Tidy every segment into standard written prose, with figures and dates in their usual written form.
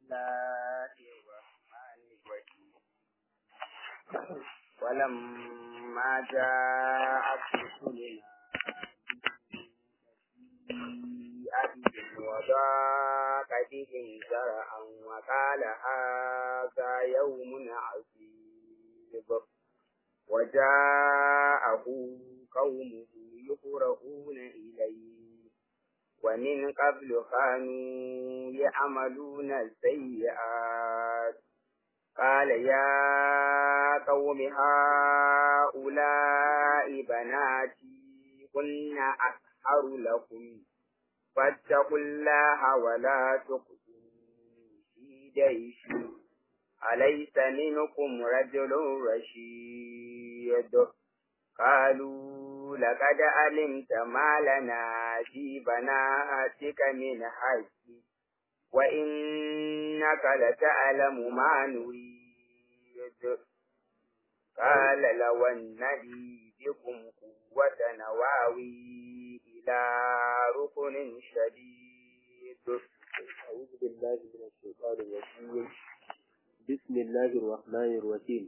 الله الرحمن الرحيم ولما جاءت رسلنا بهم وضاق بهم ذرعا وقال هذا يوم عصيب وجاءه قومه يهرعون إليه ومن قبل كانوا يعملون السيئات قال يا قوم هؤلاء بناتي هن أطهر لكم فاتقوا الله ولا تخزوني في ضيفي أليس منكم رجل رشيد قالوا لقد علمت ما لنا في بناتك من حق وإنك لتعلم ما نريد قال لو أن لي بكم قوة نواوي إلى ركن شديد. أعوذ بالله من الشيطان الرجيم. بسم الله الرحمن الرحيم.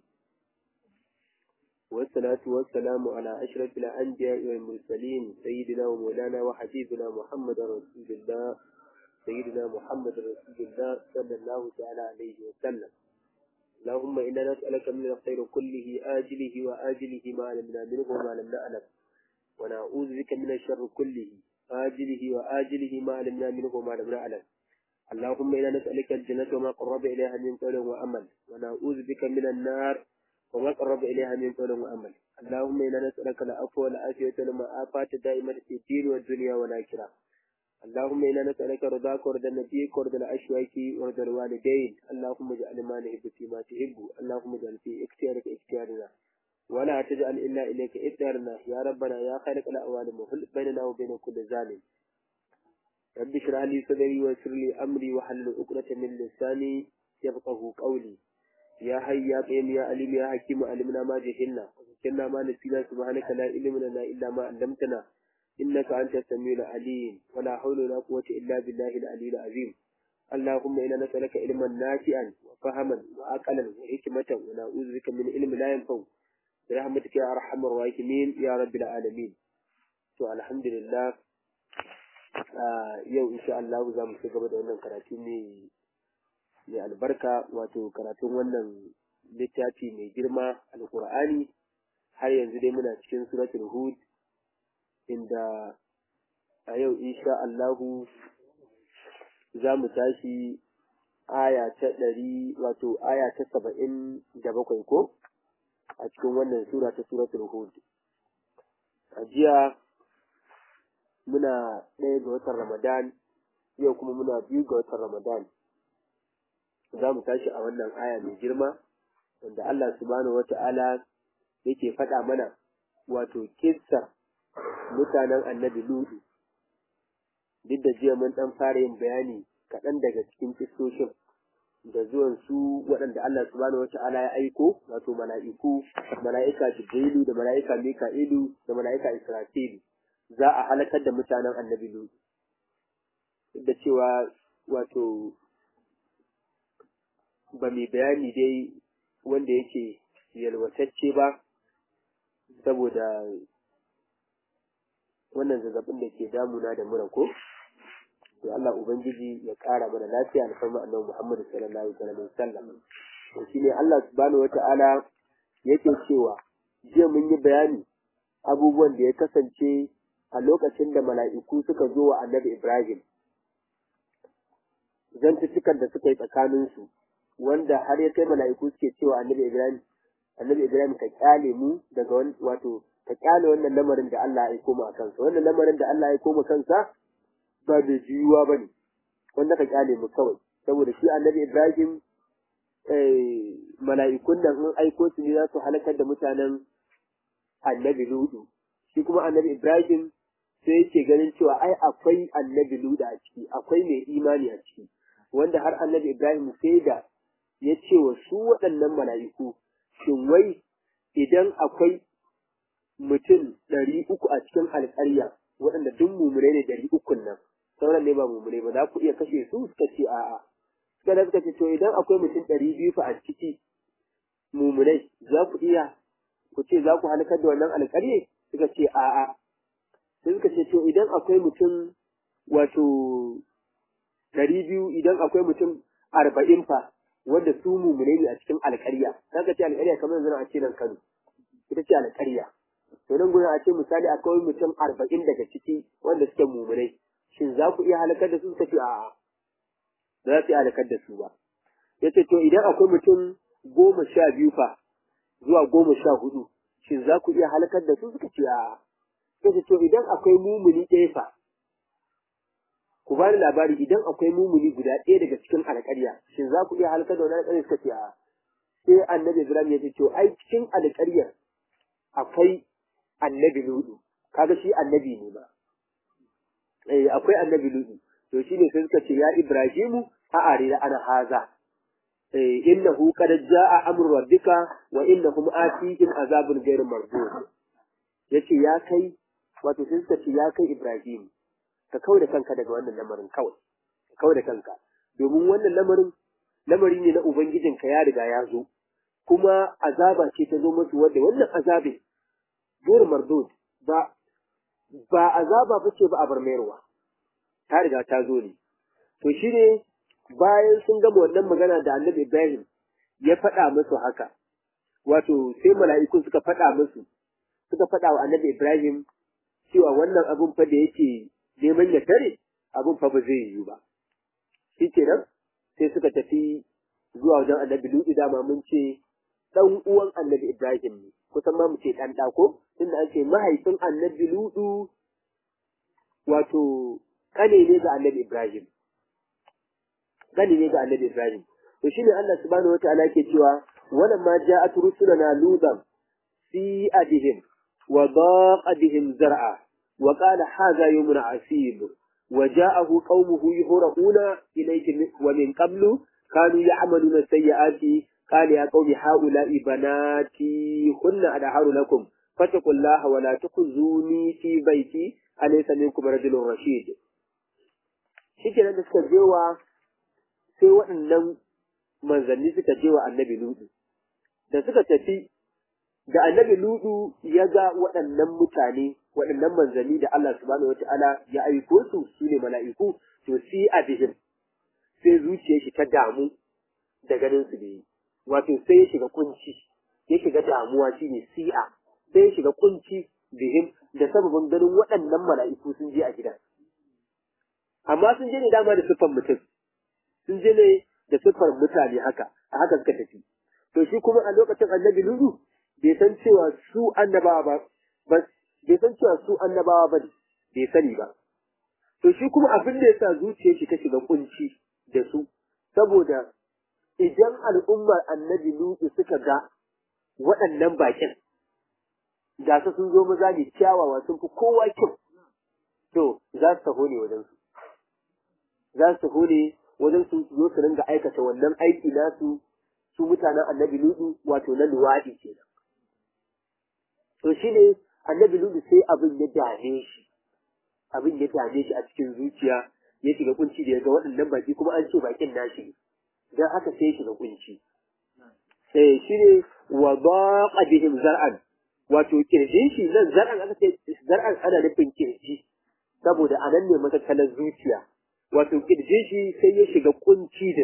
والصلاة والسلام على أشرف الأنبياء والمرسلين سيدنا ومولانا وحبيبنا محمد رسول الله سيدنا محمد رسول الله صلى الله تعالى عليه وسلم. اللهم إنا نسألك من الخير كله آجله وآجله ما علمنا منه وما لم نعلم ونعوذ بك من الشر كله آجله وآجله ما علمنا منه وما لم نعلم. اللهم إنا نسألك الجنة وما قرب إليها من قول وعمل ونعوذ بك من النار وما قرب إليها من قول وعمل. اللهم إنا نسألك العفو والعافية والمعافاة دائمة في الدين والدنيا والآخرة. اللهم إنا نسألك رضاك ورضا نبيك ورضا الأشواك ورضا الوالدين. اللهم اجعل ما نحب فيما تحب. اللهم اجعل في اختيارك اختيارنا ولا تجعل إلا إليك إختيارنا يا ربنا يا خالق الأعوان وحل بيننا وبين كل ظالم. رب اشرح لي صدري ويسر لي أمري واحلل عقدة من لساني يفقهوا قولي. يا حي يا قيوم يا عليم يا حكيم علمنا ما جهلنا وذكرنا ما نسينا سبحانك لا علم لنا إلا ما علمتنا إنك أنت السميع العليم ولا حول ولا قوة إلا بالله العلي العظيم. اللهم إنا نسألك علما نافعا وفهما وعقلا وحكمة ونعوذ بك من علم لا ينفع برحمتك يا أرحم الراحمين يا رب العالمين. تو الحمد لله yau insha Allah za mu ci gaba da wannan karatu mai albarka wato karatun wannan littafi mai girma alqur'ani har yanzu dai muna cikin suratul hud inda a yau insha Allah za mu tashi aya ta 100 wato aya ta 77 ko a cikin wannan sura ta suratul hud. A jiya muna 1 ga watan Ramadan yau kuma muna 2 ga watan Ramadan. Za mu tashi a wannan aya mai girma wanda Allah subhanahu wata'ala yake faɗa mana wato kissa mutanen annabi Lutu. Duk da jiya mun ɗan fara yin bayani kaɗan daga cikin kissoshin da zuwan su waɗanda Allah subhanahu wata'ala ya aiko wato mala'ika Jibrilu da mala'ika Mika'ilu da mala'ika Israfilu za a halakar da mutanen annabi Lutu. Duk da cewa wato ba mai bayani dai wanda yake yalwatacce ba saboda wannan zazzabin da ke damuna da mura ko to Allah ubangiji ya ƙara mana lafiya da farma annabi Muhammad sallallahu alaihi wasallam. To shine Allah subhanahu wata'ala yake cewa jiya mun yi bayani abubuwan da ya kasance a lokacin da mala'iku suka zo wa annabi Ibrahim, zantuttukan da suka yi tsakaninsu, wanda har ya kai mala'iku suke cewa annabi Ibrahim ka kyale mu daga wato ka kyale wannan lamarin da Allah ya aiko mu a kansa. Wannan lamarin da Allah ya aiko mu kansa ba da jiyuwa ba ne, wanda ka kyale mu kawai. Saboda shi annabi Ibrahim mala'ikun nan in aiko su ne za su halakar da mutanen annabi Lutu. Shi kuma annabi Ibrahim sai yake ganin cewa ai akwai annabi Lutu a ciki, akwai mai imani a ciki, wanda har annabi Ibrahim sai da ya ce wa su waɗannan mala'iku, shin wai idan akwai mutum 300 a cikin alƙarya waɗanda duk mumune ne 300 nan, sauran ne ba mumune ba, za ku iya kashe su? Suka ce a'a. Sai suka ce to idan akwai mutum 200 fa a ciki mumunai za ku iya ku ce za ku halakar da wannan alƙarye? Suka ce a'a. Sai suka ce to idan akwai mutum wato 200 idan akwai mutum 40 fa wanda su mumunai ne a cikin alƙarya. Kaga ce alƙarya kamar yanzu a ce nan Kano. Ita ce alƙarya. To nan gurin a ce misali akwai mutum 40 daga ciki wanda suke mumunai. Shin za ku iya halakar da su? Suka ce a'a. Ba za su iya halakar da su ba. Yace to idan akwai mutum 12 fa zuwa 14 shin za ku iya halakar da su? Suka ce a'a. Yace to idan akwai mumuni ɗaya fa ku bani labari idan akwai mumuni guda ɗaya daga cikin alƙarya shin za ku iya halakar da wannan alƙarya? Suka ce a'a. Sai annabi Ibrahim ya ce to ai cikin alƙaryar akwai annabi Lutu, kaga shi annabi ne ba. Akwai annabi Lutu. To shine sai suka ce ya Ibrahimu a arida ana haza. Innahu qad jaa amru rabbika wa innahum atihim azabun ghayr mardud. Yace ya kai wato sai suka ce ya kai Ibrahim ka kauda kanka daga wannan lamarin kawai. Ka kauda kanka domin wannan lamari ne na ubangijinka ya riga ya zo. Kuma azaba ce ta zo musu wanda wannan azabin ghayr mardud ba azaba bace ba a bar mayarwa. Ta riga ta zo ne. To shi ne bayan sun gama wannan magana da annabi Ibrahim ya faɗa musu haka, wato sai mala'iku suka faɗa wa annabi Ibrahim cewa wannan abun fa da yake neman ya tare abun fa ba zai yiwu ba. Shi kenan sai suka tafi zuwa wajen annabi Lutu dama mun ce ɗan uwan annabi Ibrahim ne, kusan ma mu ce ɗan ɗako, inda an ce mahaifin annabi Lutu wato kane ne ga annabi Ibrahim. Gani ne ga annabi Ibrahim. To shine Allah subhanahu wataala yake cewa wannan ma ja'at rusuluna lutan fi adihim wa daqa bihim zar'a wa qala hadha yawmun asib wa ja'ahu qaumuhu yuhraquna ilayhi wa min qablu kanu ya'maluna sayyi'ati qala ya qaumi haula'i banati kunna adharu lakum fattaqullaha wa la tukhzuni fi baiti alaysa minkum rajulun rashid. Shikenan da suka jewa sai waɗannan manzanni suka je wa annabi Lutu. Da suka tafi, da annabi Lutu ya ga waɗannan mutane, waɗannan manzanni da Allah subhanahu wa ta'ala ya aiko su ne mala'iku, to si a bihim, sai zuciyar shi ta damu da ganin su da yi. Wato sai ya shiga kunci, ya shiga damuwa shi ne si'a, sai ya shiga kunci bihim da sababin ganin waɗannan mala'iku sun je a gidan. Amma sun je ne dama da siffan mutum. Sun je ne da siffar mutane haka, a haka suka tafi. To shi kuma a lokacin annabi Lutu bai san cewa su annabawa ba, bai san cewa su annabawa ba ne, bai sani ba. To shi kuma abin da ya sa zuciyar shi ta shiga kunci da su, saboda idan al'ummar annabi Lutu suka ga waɗannan bakin, ga su sun zo maza ne kyawawa sun fi kowa kyau, to za su taho ne wajensu. Za su taho ne wajen su zo su ringa aikata wannan aiki nasu su mutanen annabi Lutu wato na luwaɗi kenan. To shi ne annabi Lutu sai abin ya dame shi a cikin zuciya ya shiga kunci da ya ga waɗannan baki kuma an ce bakin nashi don haka sai ya shiga kunci. Sai shi ne wa baqa bihim zar'an wato kirjin shi nan zar'an aka ce zar'an ana nufin kirji saboda anan ne matakalar zuciya. Wato kirje shi sai ya shiga kunci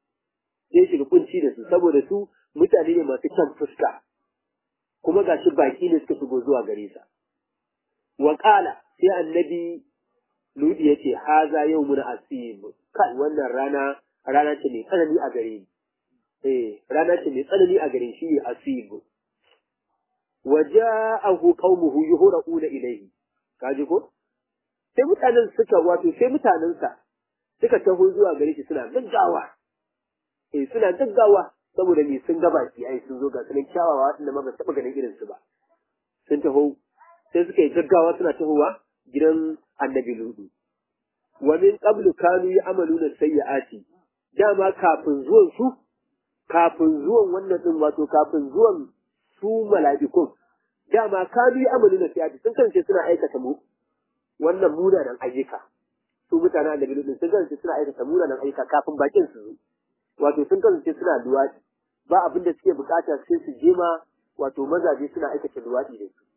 da su, saboda su mutane ne masu kyan fuska, kuma ga shi baki ne suka shigo zuwa gare sa. Wa ƙala sai annabi Lutu ya ce, haza yau mun asib, kai wannan rana ce mai tsanani a gare ni. Rana ce mai tsanani a gare shi ne asib. Wa ja'ahu qaumuhu yuhraquna ilayhi. Kaji ko? Sai mutanensa suka taho zuwa gare shi suna gaggawa. Suna gaggawa saboda me sun ga baki ai sun zo ga sunan kyawawa waɗanda ma ba taɓa ganin irin su ba. Sun taho sai suka yi gaggawa suna tahowa gidan annabi Lutu. Wa min qablu kanu ya'maluna sayyi'ati. Dama kafin zuwan wannan din wato kafin zuwan su mala'ikun dama kanu ya'maluna sayyi'ati sun kance suna aikata wannan munanan ayyuka. Su mutanen annabi Lutu sun kance suna aikata munanan ayyuka kafin bakin su zo. wato sun kasance suna luwaɗi ba abin da suke bukata sai su je ma wato mazaje suna aikata luwaɗi da su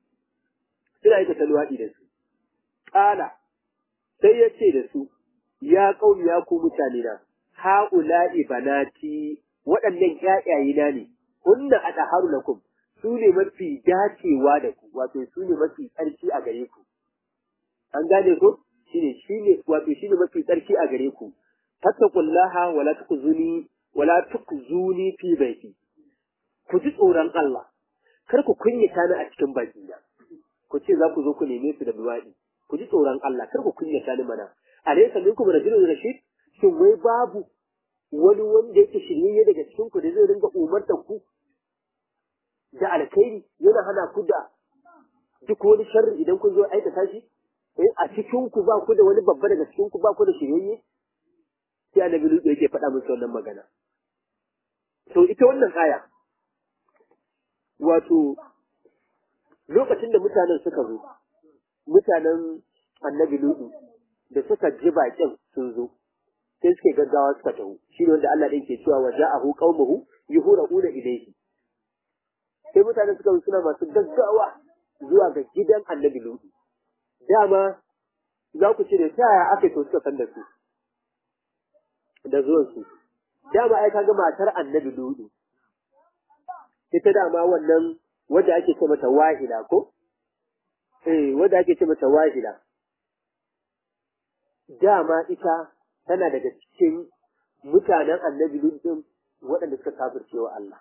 ƙala sai ya ce da su ya ƙauni ya ku mutane na ha'ula'i banati waɗannan ƴaƴayena ne hunna adharu lakum su ne mafi dacewa da ku wato su ne mafi tsarki a gare ku an gane ko shine mafi tsarki a gare ku fattaqullaha wala tukzuni fi baiti ku ji tsoron Allah kar ku kunyata ni a cikin baki na ku ce za ku zo ku neme su da luwaɗi ku ji tsoron Allah kar ku kunyata ni mana alaysa minkum rajulun rashid shin wai babu wani wanda yake shirye daga cikin ku da zai ringa umartar ku da alkhairi yana hana ku da duk wani sharri idan kun zo aikata shi a cikin ku ba ku da wani babba daga cikin ku ba ku da shirye sai annabi Lut yake faɗa musu wannan magana to ita wannan aya wato lokacin da mutanen suka zo mutanen annabi Lut da suka ji bakin sun zo sai suke gaggawa suka taho shi ne wanda Allah ɗin ke cewa wa ja'ahu qaumuhu yuhuruna ilayhi sai mutane suka zo suna masu gaggawa zuwa ga gidan annabi Lut dama za ku ce da ta yaya aka to suka san da su da zuwan su dama ai kaga matar annabi Lut ita dama wannan wanda ake ce mata wahida ko wanda ake ce mata wahida dama ita tana daga cikin mutanen annabi Lut din waɗanda suka kafirce wa Allah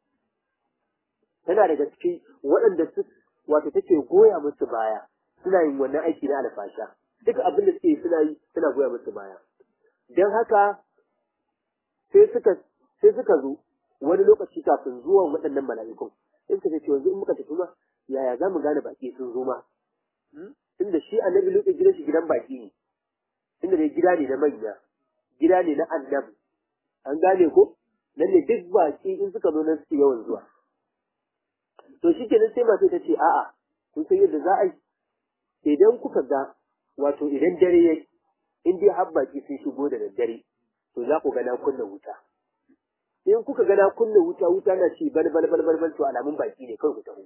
tana daga cikin waɗanda su wato take goya musu baya suna yin wannan aiki na alfasha duka abin da suke suna yi suna goya musu baya don haka sai suka zo wani lokaci kafin zuwan waɗannan mala'ikun in ka ce yanzu in muka tafi ma yaya za mu gane baki sun zo ma inda shi annabi Lut gidan shi gidan baki ne inda dai gida ne na manya gida ne na annabi an gane ko nan ne duk baki in suka zo nan suke yawan zuwa to shi kenan sai masu ta ce a'a kun san yadda za a yi idan kuka ga wato idan dare ya in dai har baki sun shigo da daddare to za ku ga na kunna wuta in kuka ga na kunna wuta na ci bal to alamun baki ne kai ku taho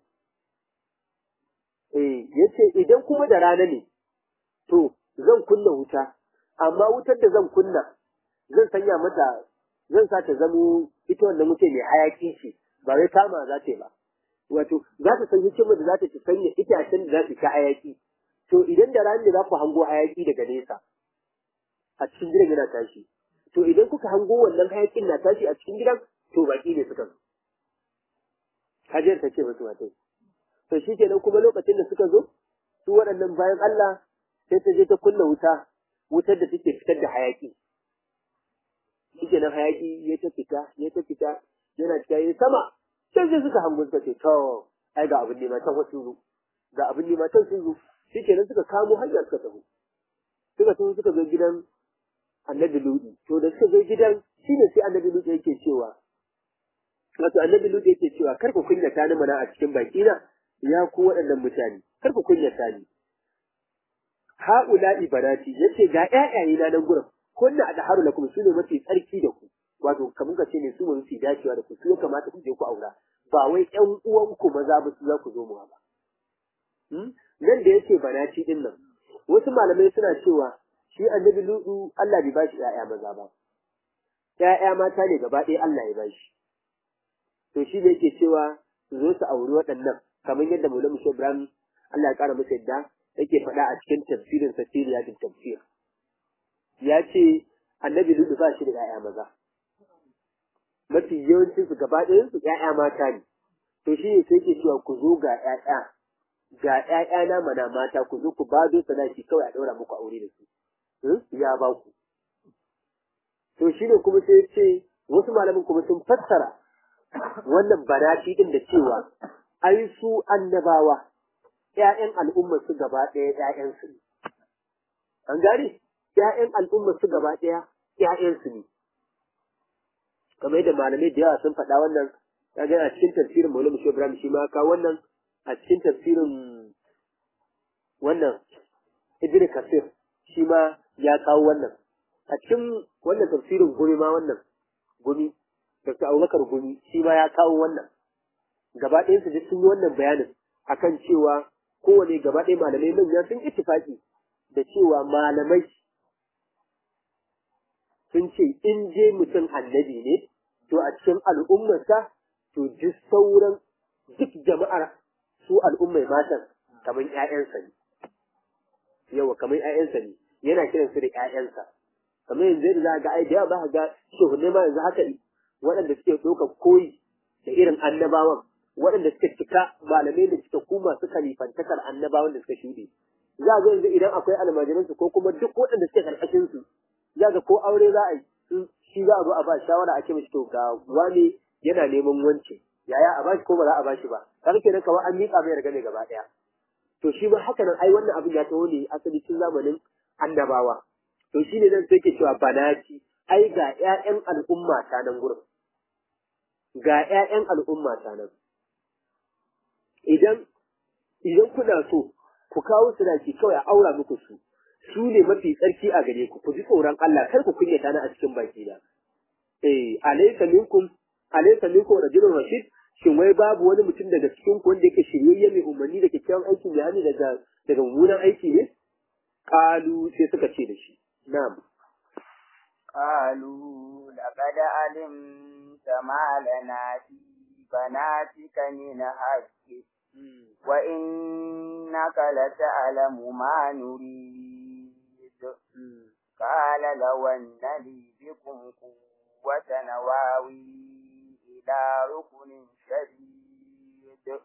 yace idan kuma da rana ne to zan kunna wuta amma wutar da zan kunna zan sanya mata zan sa ta zamo ita wannan wuce mai hayaki ce ba wai kama za ta yi ba wato za ta san hikimar da za ta sanya itacen da za ta ci hayaki to idan da rana ne za ku hango hayaki daga nesa a cikin gidan yana tashi to idan kuka hango wannan hayakin na tashi a cikin gidan to baki ne suka zo hajiyar ta ce musu wato to shi kenan kuma lokacin da suka zo su waɗannan bayan Allah sai ta je ta kunna wutar da take fitar da hayaki shi kenan hayaki ya ta fita yana fita ya sama sai suka hango suka ce to ai ga abin nema can wasu zo ga abin nema can sun zo shi kenan suka kamo hanya suka taho suka zo gidan annabi Lut to da suka zo gidan shine sai annabi Lut yake cewa kar ku kunyata ni mana a cikin baki na ya ku waɗannan mutane kar ku kunyata ni haula ibarati yace ga ƴaƴaye na nan gurin kunna adharu lakum sune mafi tsarki da ku wato kamar ka ce ne su mafi dacewa da ku su ya kamata ku je ku aura ba wai ƴan uwanku maza ba su za ku zo mu ba nan da yake banati din nan wasu malamai suna cewa shi annabi Lutu Allah bai bashi ƴaƴa maza ba ƴaƴa mata ne gaba ɗaya Allah ya bashi to shi ne yake cewa su zo su auri waɗannan kamar yadda Maulana Shehu Ibrahim Allah ya ƙara masa yadda yake faɗa a cikin tafsirin sa Siriyatul Tafsir ya ce annabi Lutu ba shi da ƴaƴa maza mafi yawancin su gaba ɗayan su ƴaƴa mata ne to shi ne sai yake cewa ku zo ga ƴaƴa na mana mata ku zo ku bado sadaki kawai a ɗaura muku aure da su ya ba ku to shi ne kuma sai ce wasu malamin kuma sun fassara wannan banati din da cewa ai su annabawa ƴaƴan al'ummar su gaba ɗaya ƴaƴan su ne an gane ƴaƴan al'ummar su gaba ɗaya ƴaƴan su ne kamar yadda malamai da yawa sun faɗa wannan kaga a cikin tafsirin Maulana Shehu Ibrahim shi ma ka wannan a cikin tafsirin wannan Ibn Kathir shi ma ya kawo wannan a cikin wannan tafsirin guri ma wannan Gumi, Dr. Abubakar Gumi shi ma ya kawo wannan. Gaba ɗayansu duk sun yi wannan bayanin akan cewa kowane gaba ɗaya malamai manya sun ittifaki da cewa malamai sun ce in je mutum annabi ne to a cikin al'ummarsa to duk sauran duk jama'ar su al'ummai matan kamar ƴaƴansa ne. Yawa kamar ƴaƴansa ne yana kiran su da ƴaƴansa. Kamar yanzu yadda za ga ai da yawa za ka ga shehunai ma yanzu haka waɗanda suke ɗaukar koyi da irin annabawan waɗanda suka cika malamai da suka kuma suka kalifantakar annabawan da suka shuɗe. Za ga yanzu idan akwai almajiransu ko kuma duk waɗanda suke ƙarƙashin su za ga ko aure za a yi shi za a zo a ba shawara a ce mishi to ga wani yana neman wance yaya a bashi ko ba za a bashi ba kaga kenan kamar an miƙa mai ragame gaba ɗaya. To shi ma haka nan ai wannan abin ya taho ne asali tun zamanin annabawa. To shi ne zan sai ke cewa banati ai ga ƴaƴan al'umma ta nan gurin. Ga ƴaƴan al'umma ta nan. Idan kuna so ku kawo sadaki kawai a aura muku su ne mafi tsarki a gare ku ji tsoron Allah kar ku kunyata na a cikin baki na. Alaysa minkum rajulun rashid shin wai babu wani mutum daga cikin ku wanda yake shiryayye mai umarni da kyakkyawan aiki mai hani daga mummunan aiki ne? Qalu sai suka ce da shi na'am. Qalu laqad alimta ma lana fi banatika min haqqi wa innaka lata'lamu ma nurid. Qala law anna li bikum quwwatan awawi ila rukunin shadid.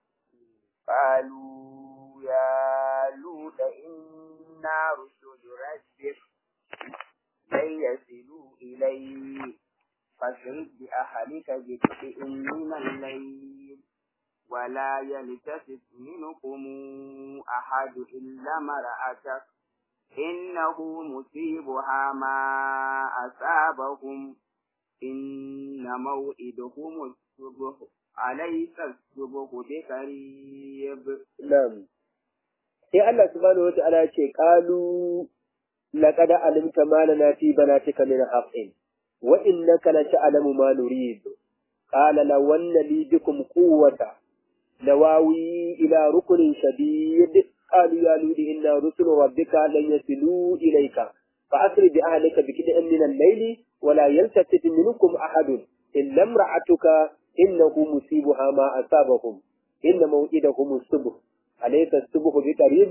Qalu ya Lut inna rusul rabbik lan yasilu ilayk فاشرد بأهلك بجزء من الليل ولا يلتفت منكم أحد إلا امرأتك إنه مصيبها ما أصابهم إن موئدهم الصبح أليس الصبح بقريب. نعم. sai Allah subhanahu wa ta'ala ce qalu laqad alimta ma lana fi banatika min haqqin wa innaka la ta'lamu ma nurid qala law anna li bikum quwwata lawawi ila rukunin shadid qalu ya ludi inna rusulu rabbika lan yasilu ilayka fa asri bi ahlika bi kid'in min al-layli wa la yaltafit minkum ahadun illa imra'atuka innahu musibuha ma asabahum inna maw'idahum as-subh alaysa as-subh bi qarib.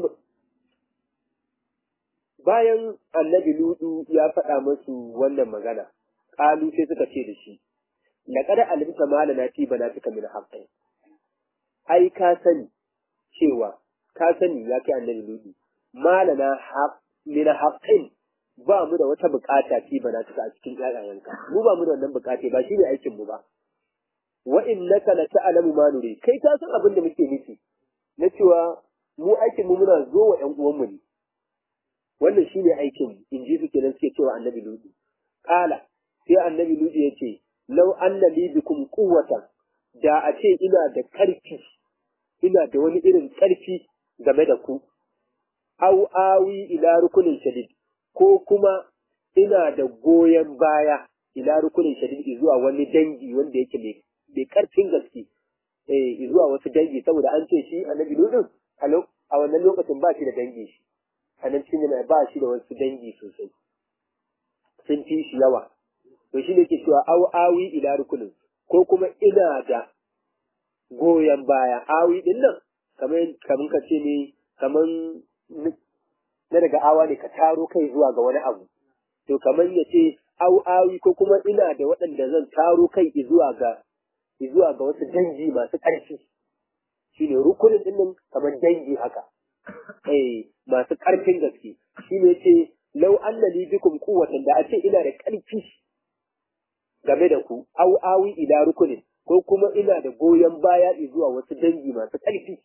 Bayan annabi Ludu ya faɗa musu wannan magana qalu sai suka ce da shi laqad alimta ma lana fi banatika min haqqin ai ka sani ya kai annabi Ludu ma lana min haqqin ba mu da wata bukata fi banatika a cikin ƴaƴayenka mu ba mu da wannan bukata ba shine aikin mu ba wa innaka la ta'lamu ma nuri kai ka san abin da muke nufi na cewa mu aikin mu muna zo wa ƴan uwan mu ne wannan shine aikin mu in ji su kenan suke cewa annabi Ludu qala sai annabi Ludu ya ce law anna li bikum quwwatan da a ce ina da karfi ina da wani irin karfi game da ku au awi ila rukunin shadid ko kuma ina da goyen baya ila rukunin shadid zuwa wani dangi wanda yake mai karfin gaske zuwa wasu dangi saboda an ce shi annabi Ludu a wannan lokacin ba shi da dangi shi anan cikin ba shi da wasu dangi sosai sun fi shi yawa to shi ne ke cewa awi ila rukunin ko kuma ina da goyon baya awi din nan kamar ka ce ne kamar na daga awa ne ka taro kai zuwa ga wani abu to kamar ya ce awi ko kuma ina da waɗanda zan taro kai zuwa ga wasu dangi masu ƙarfi shine rukunin din nan kamar dangi haka masu ƙarfin gaske shine ce law anna li bikum quwwatan da a ce ina da ƙarfi game da ku awi ila rukunin ko kuma ina da goyon baya zuwa wasu dangi masu ƙarfi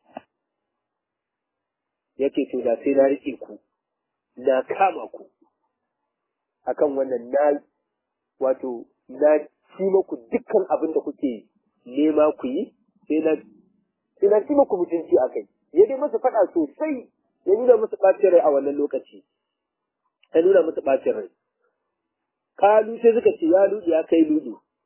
yake to da sai na riƙe ku na kama ku akan wannan na ci maku dukkan abin da kuke nema ku yi sai na ci maku mutunci a kai ya dai masa faɗa sosai ya nuna musu ɓacin rai a wannan lokaci ya nuna musu ɓacin rai kalu sai suka ce ya Ludu ya kai Ludu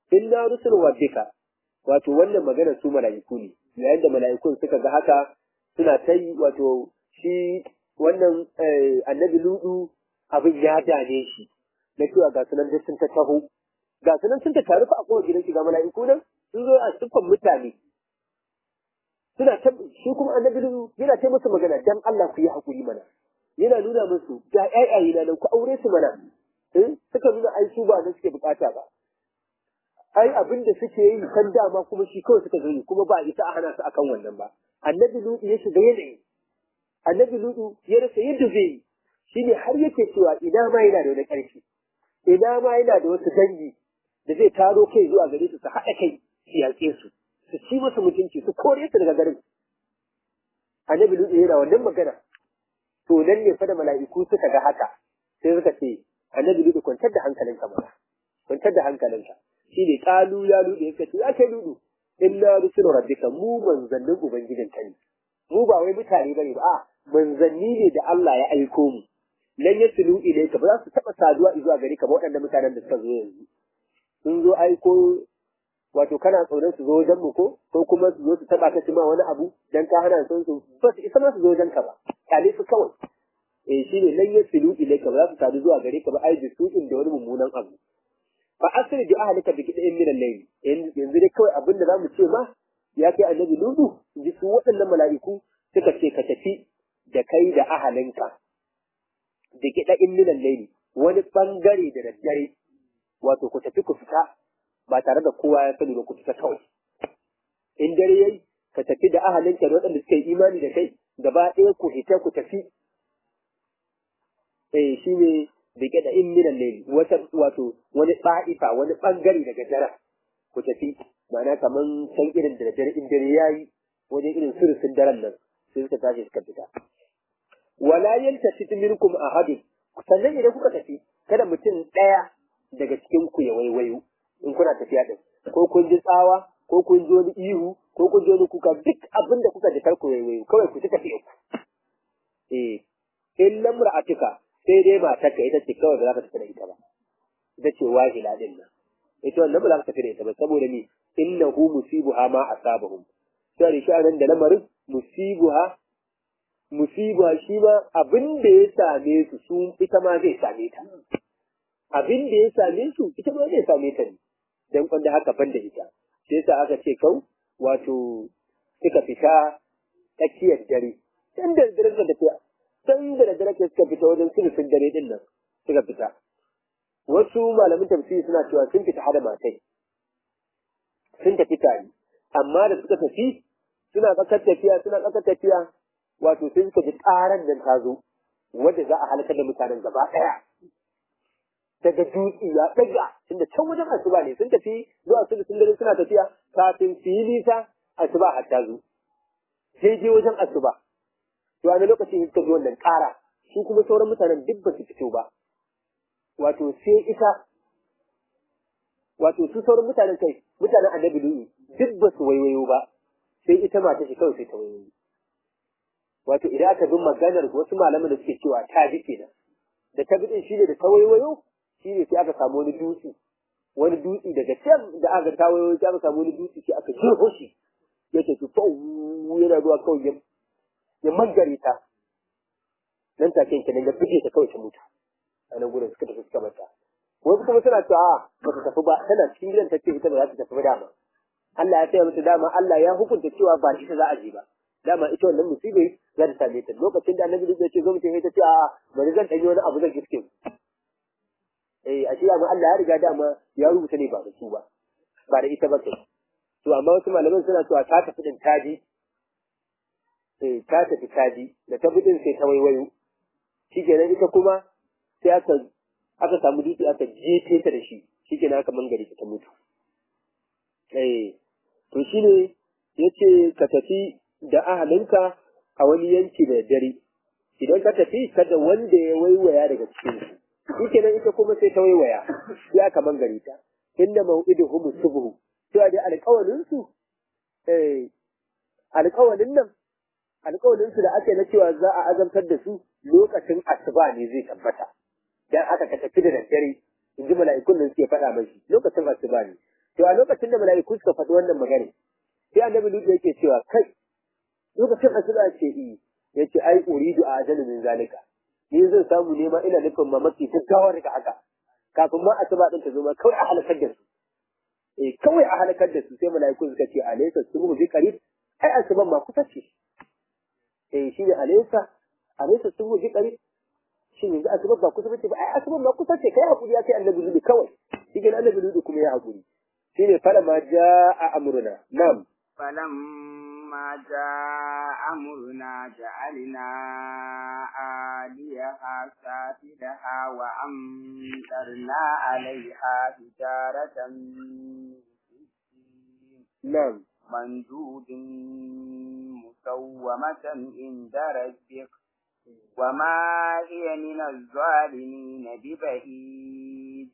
inna rusul rabbika wato wannan magana su mala'iku ne yayin da mala'ikun suka ga haka suna ta yi wato shi wannan annabi ludu abin ya dane shi na cewa ga sunan da sun ta taho ga sunan sun ta taru a kowace gidan shiga mala'iku nan sun zo a siffan mutane suna ta shi kuma annabi ludu yana ta musu magana dan Allah ku yi hakuri mana yana nuna musu ga ƴaƴaye na nan ku aure su mana suka nuna ai su ba nan suke bukata ba ai abin da suke yi kan dama kuma shi kawai suka zo kuma ba isa a hana su akan wannan ba annabi ludu ya shiga yanayi annabi ludu ya rasa yadda zai yi shine har yake cewa ina ma yana da wani ƙarfi ina ma yana da wasu dangi da zai taro kai zuwa gare su su haɗa kai su yaƙe su su ci musu mutunci su kore su daga garin annabi ludu yana wannan magana to nan ne fa da mala'iku suka ga haka sai suka ce annabi ludu kwantar da hankalinka mana kwantar da hankalinka shine kalu ya ludu yake ce ya kai ludu inna rusulu rabbika mu manzannin ubangijinka ne mu ba wai mutane bane ba a manzanni ne da Allah ya aiko mu lan yaslu ilayka ba za su taba saduwa zuwa gari ka ba waɗannan mutanen da suka zo yanzu sun zo aiko wato kana tsoron su zo wajen mu ko kuma su zo su taba ka ma wani abu dan ka hana son su ba su isa ma su zo wajen ka ba kale su kawai shine lan yaslu ilayka ba za su sadu zuwa gari ka ba ai bisu'in da wani mummunan abu fa asri bi ahlika bi qid'in min al-layl yanzu dai kawai abinda zamu ce ma ya kai annabi ludu ji su waɗannan mala'iku suka ce ka tafi da kai da ahalinka da qid'in min al-layl wani bangare da daddare wato ku tafi ku fita ba tare da kowa ya sani ba ku fita kawai in dare yayi ka tafi da ahalinka da waɗanda suka yi imani da kai gaba ɗaya ku hita ku tafi shine da ke da in minan ne wato wani ba'ifa wani bangare daga dare ku tafi ma'ana kaman san irin da dare in dare yayi wajen irin sirrin daren nan sai suka tashi suka fita wala yaltasit minkum ahad sannan idan kuka tafi kada mutum daya daga cikin ku ya waiwayo in kuna tafiya din ko kun ji tsawa ko kun ji wani ihu ko kun ji wani kuka duk abin da kuka ji kar ku waiwayo kawai ku tafi ku illa mar'atika sai dai matarka ita ce kawai ba za ka tafi da ita ba ita ce wahila din nan ita wannan ba za ka tafi da ita ba saboda ni innahu musibuha ma asabahum sai shi anan da lamarin musibuha shi ma abin da ya same su ita ma zai same ta abin da ya same su ita ma zai same ta ne dan kwanda haka ban da ita sai yasa aka ce kau wato suka fita tsakiyar dare dan da dare da tafiya san da dare ke suka fita wajen sulhun dare din nan suka fita wasu malamin tafsiri suna cewa sun fita hada matai sun tafi tare amma da suka tafi suna tsakar tafiya wato sai suka ji karan nan ta zo wanda za a halakar da mutanen gaba daya daga dutse ya daga inda can wajen asuba ne sun tafi zuwa sulhun dare suna tafiya kafin su yi nisa asuba har ta zo sai je wajen asuba to a lokacin suka ji wannan ƙara shi kuma sauran mutanen duk ba su fito ba wato sai ita wato su sauran mutanen annabi lu'u duk ba su waiwayo ba sai ita mata shi kawai sai ta waiwayo wato idan aka bin maganar wasu malaman da suke cewa ta bi kenan da ta bi din shine da ta waiwayo shine sai aka samu wani dutse daga can da aka ta waiwayo sai aka samu wani dutse sai aka jeho shi yake su fa yana zuwa kawai ya mangare ta nan take kenan da fike ta kawai ta mutu a nan gurin suka tafi suka mata wasu kuma suna cewa ba ta tafi ba tana cikin gidan ta ce ita ba za ta tafi ba dama Allah ya tsaya mata dama Allah ya hukunta cewa ba ita za a je ba dama ita wannan musibai za ta same ta lokacin da annabi zai ce zo mutum ya ce a bari zan danyi wani abu zan giske a shi amma Allah ya riga dama ya rubuta ne ba da su ba ba da ita ba kai to amma wasu malaman suna cewa ta tafi din taji ta tafi taji da ta bidin sai ta waiwayo shikenan ita kuma sai aka samu dutse aka jefe ta da shi shikenan aka mangare ta mutu to shine yace ka tafi da ahalinka a wani yanki da dare idan ka tafi kada wanda ya waiwaya daga cikin su shikenan ita kuma sai ta waiwaya sai aka mangare ta inna maw'iduhum subhu to da alƙawarin su alƙawarin nan alƙawarin su da ake na cewa za a azantar da su lokacin asuba ne zai tabbata dan aka ka tafi da daddare inji mala'ikun nan suke faɗa mashi lokacin asuba ne to a lokacin da mala'iku suka faɗi wannan magana sai annabi Lut yake cewa kai lokacin asuba ce yace ai uridu a ajalu min zalika ni zan samu nema ina nufin mamaki gaggawa daga haka kafin ma asuba din ta zo ma kawai a halakar da su kawai a halakar da su sai mala'iku suka ce alaysa subhu bi qarib ai asuban ma kusa ce shine alaysa subhu bi qarib shin yanzu asuban ba kusa bace ba ai asuban ma kusa ce kai hakuri ya kai annabi Lut kawai shi ne annabi Lut kuma ya hakuri shine falamma jaa amruna nam فلما جاء أمرنا جعلنا عاليها سافلها وأمطرنا عليها حجارة من نعم منضود مسومة عند ربك وما هي من الظالمين ببعيد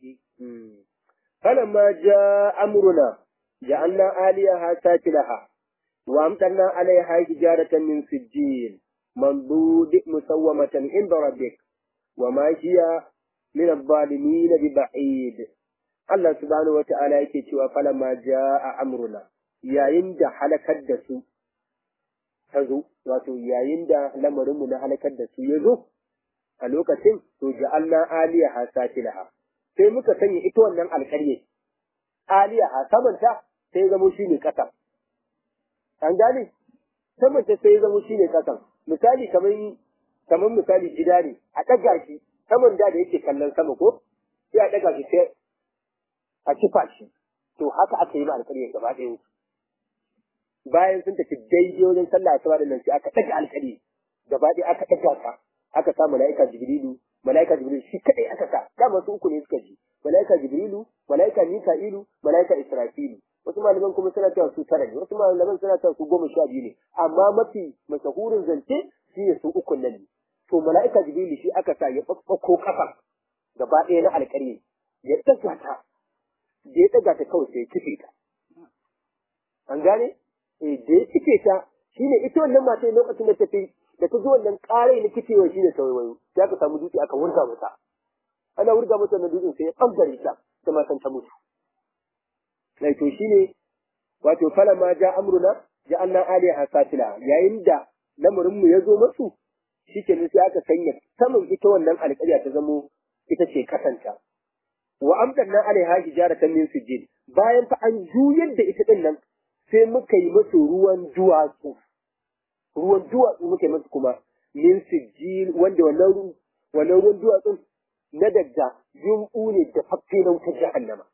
فلما جاء أمرنا جعلنا عاليها سافلها وأمطرنا عليها حجارة من سجيل منضود مسومة عند ربك وما هي من الظالمين ببعيد الله سبحانه وتعالى يكتشف فلما جاء أمرنا yayin da halakar da su ta zo wato yayin da lamarinmu na halakar da su ya zo a lokacin to ja'alna aliyaha safilaha sai muka sanya ita wannan alƙarye aliyaha samanta sai zamo shine ƙasa an gane samanta sai zamo shine ƙasan misali kamar misali gida ne a ɗaga shi saman da yake kallon sama ko sai a ɗaga shi sai a kifa shi to haka aka yi ma alƙarye gaba ɗayan bayan sun tafi daidai wajen sallah asuba da nan sai aka ɗaga alƙarye gaba ɗaya aka ɗaga ta aka sa mala'ika jibrilu shi kadai aka sa dama su uku ne suka ji mala'ika jibrilu mala'ika mika'ilu mala'ika israfilu wasu malaman kuma suna cewa su tara ne wasu malaman suna cewa su 12 ne amma mafi mashahurin zance shi ne su uku nan ne to mala'ika jibrilu shi aka sa ya babbako kafa gaba ɗaya na alƙarye ya ɗaga ta da ya ɗaga ta kawai sai ya kife ta an gane da ya kife ta shine ita wannan mata lokacin da ta fi da ta zo wannan ƙarai na kifewa shine tawayo sai aka samu dutse aka wurga mata ana wurga mata na dutsen sai ya ɓangare ta ta matan ta mutu sai to shine wato fala ma ja amruna ja'alna aliha satila yayin da lamarin mu ya zo musu shikenan sai aka sanya saman ita wannan alƙarya ta zamo ita ce kasanta wa amdanna alaiha hijaratan min sijil bayan fa an juyar da ita din nan sai muka yi mata ruwan duwatsu muka yi masa kuma min sijil wanda wannan ruwan duwatsun na daga yumɓu ne da fafe na wutar jahannama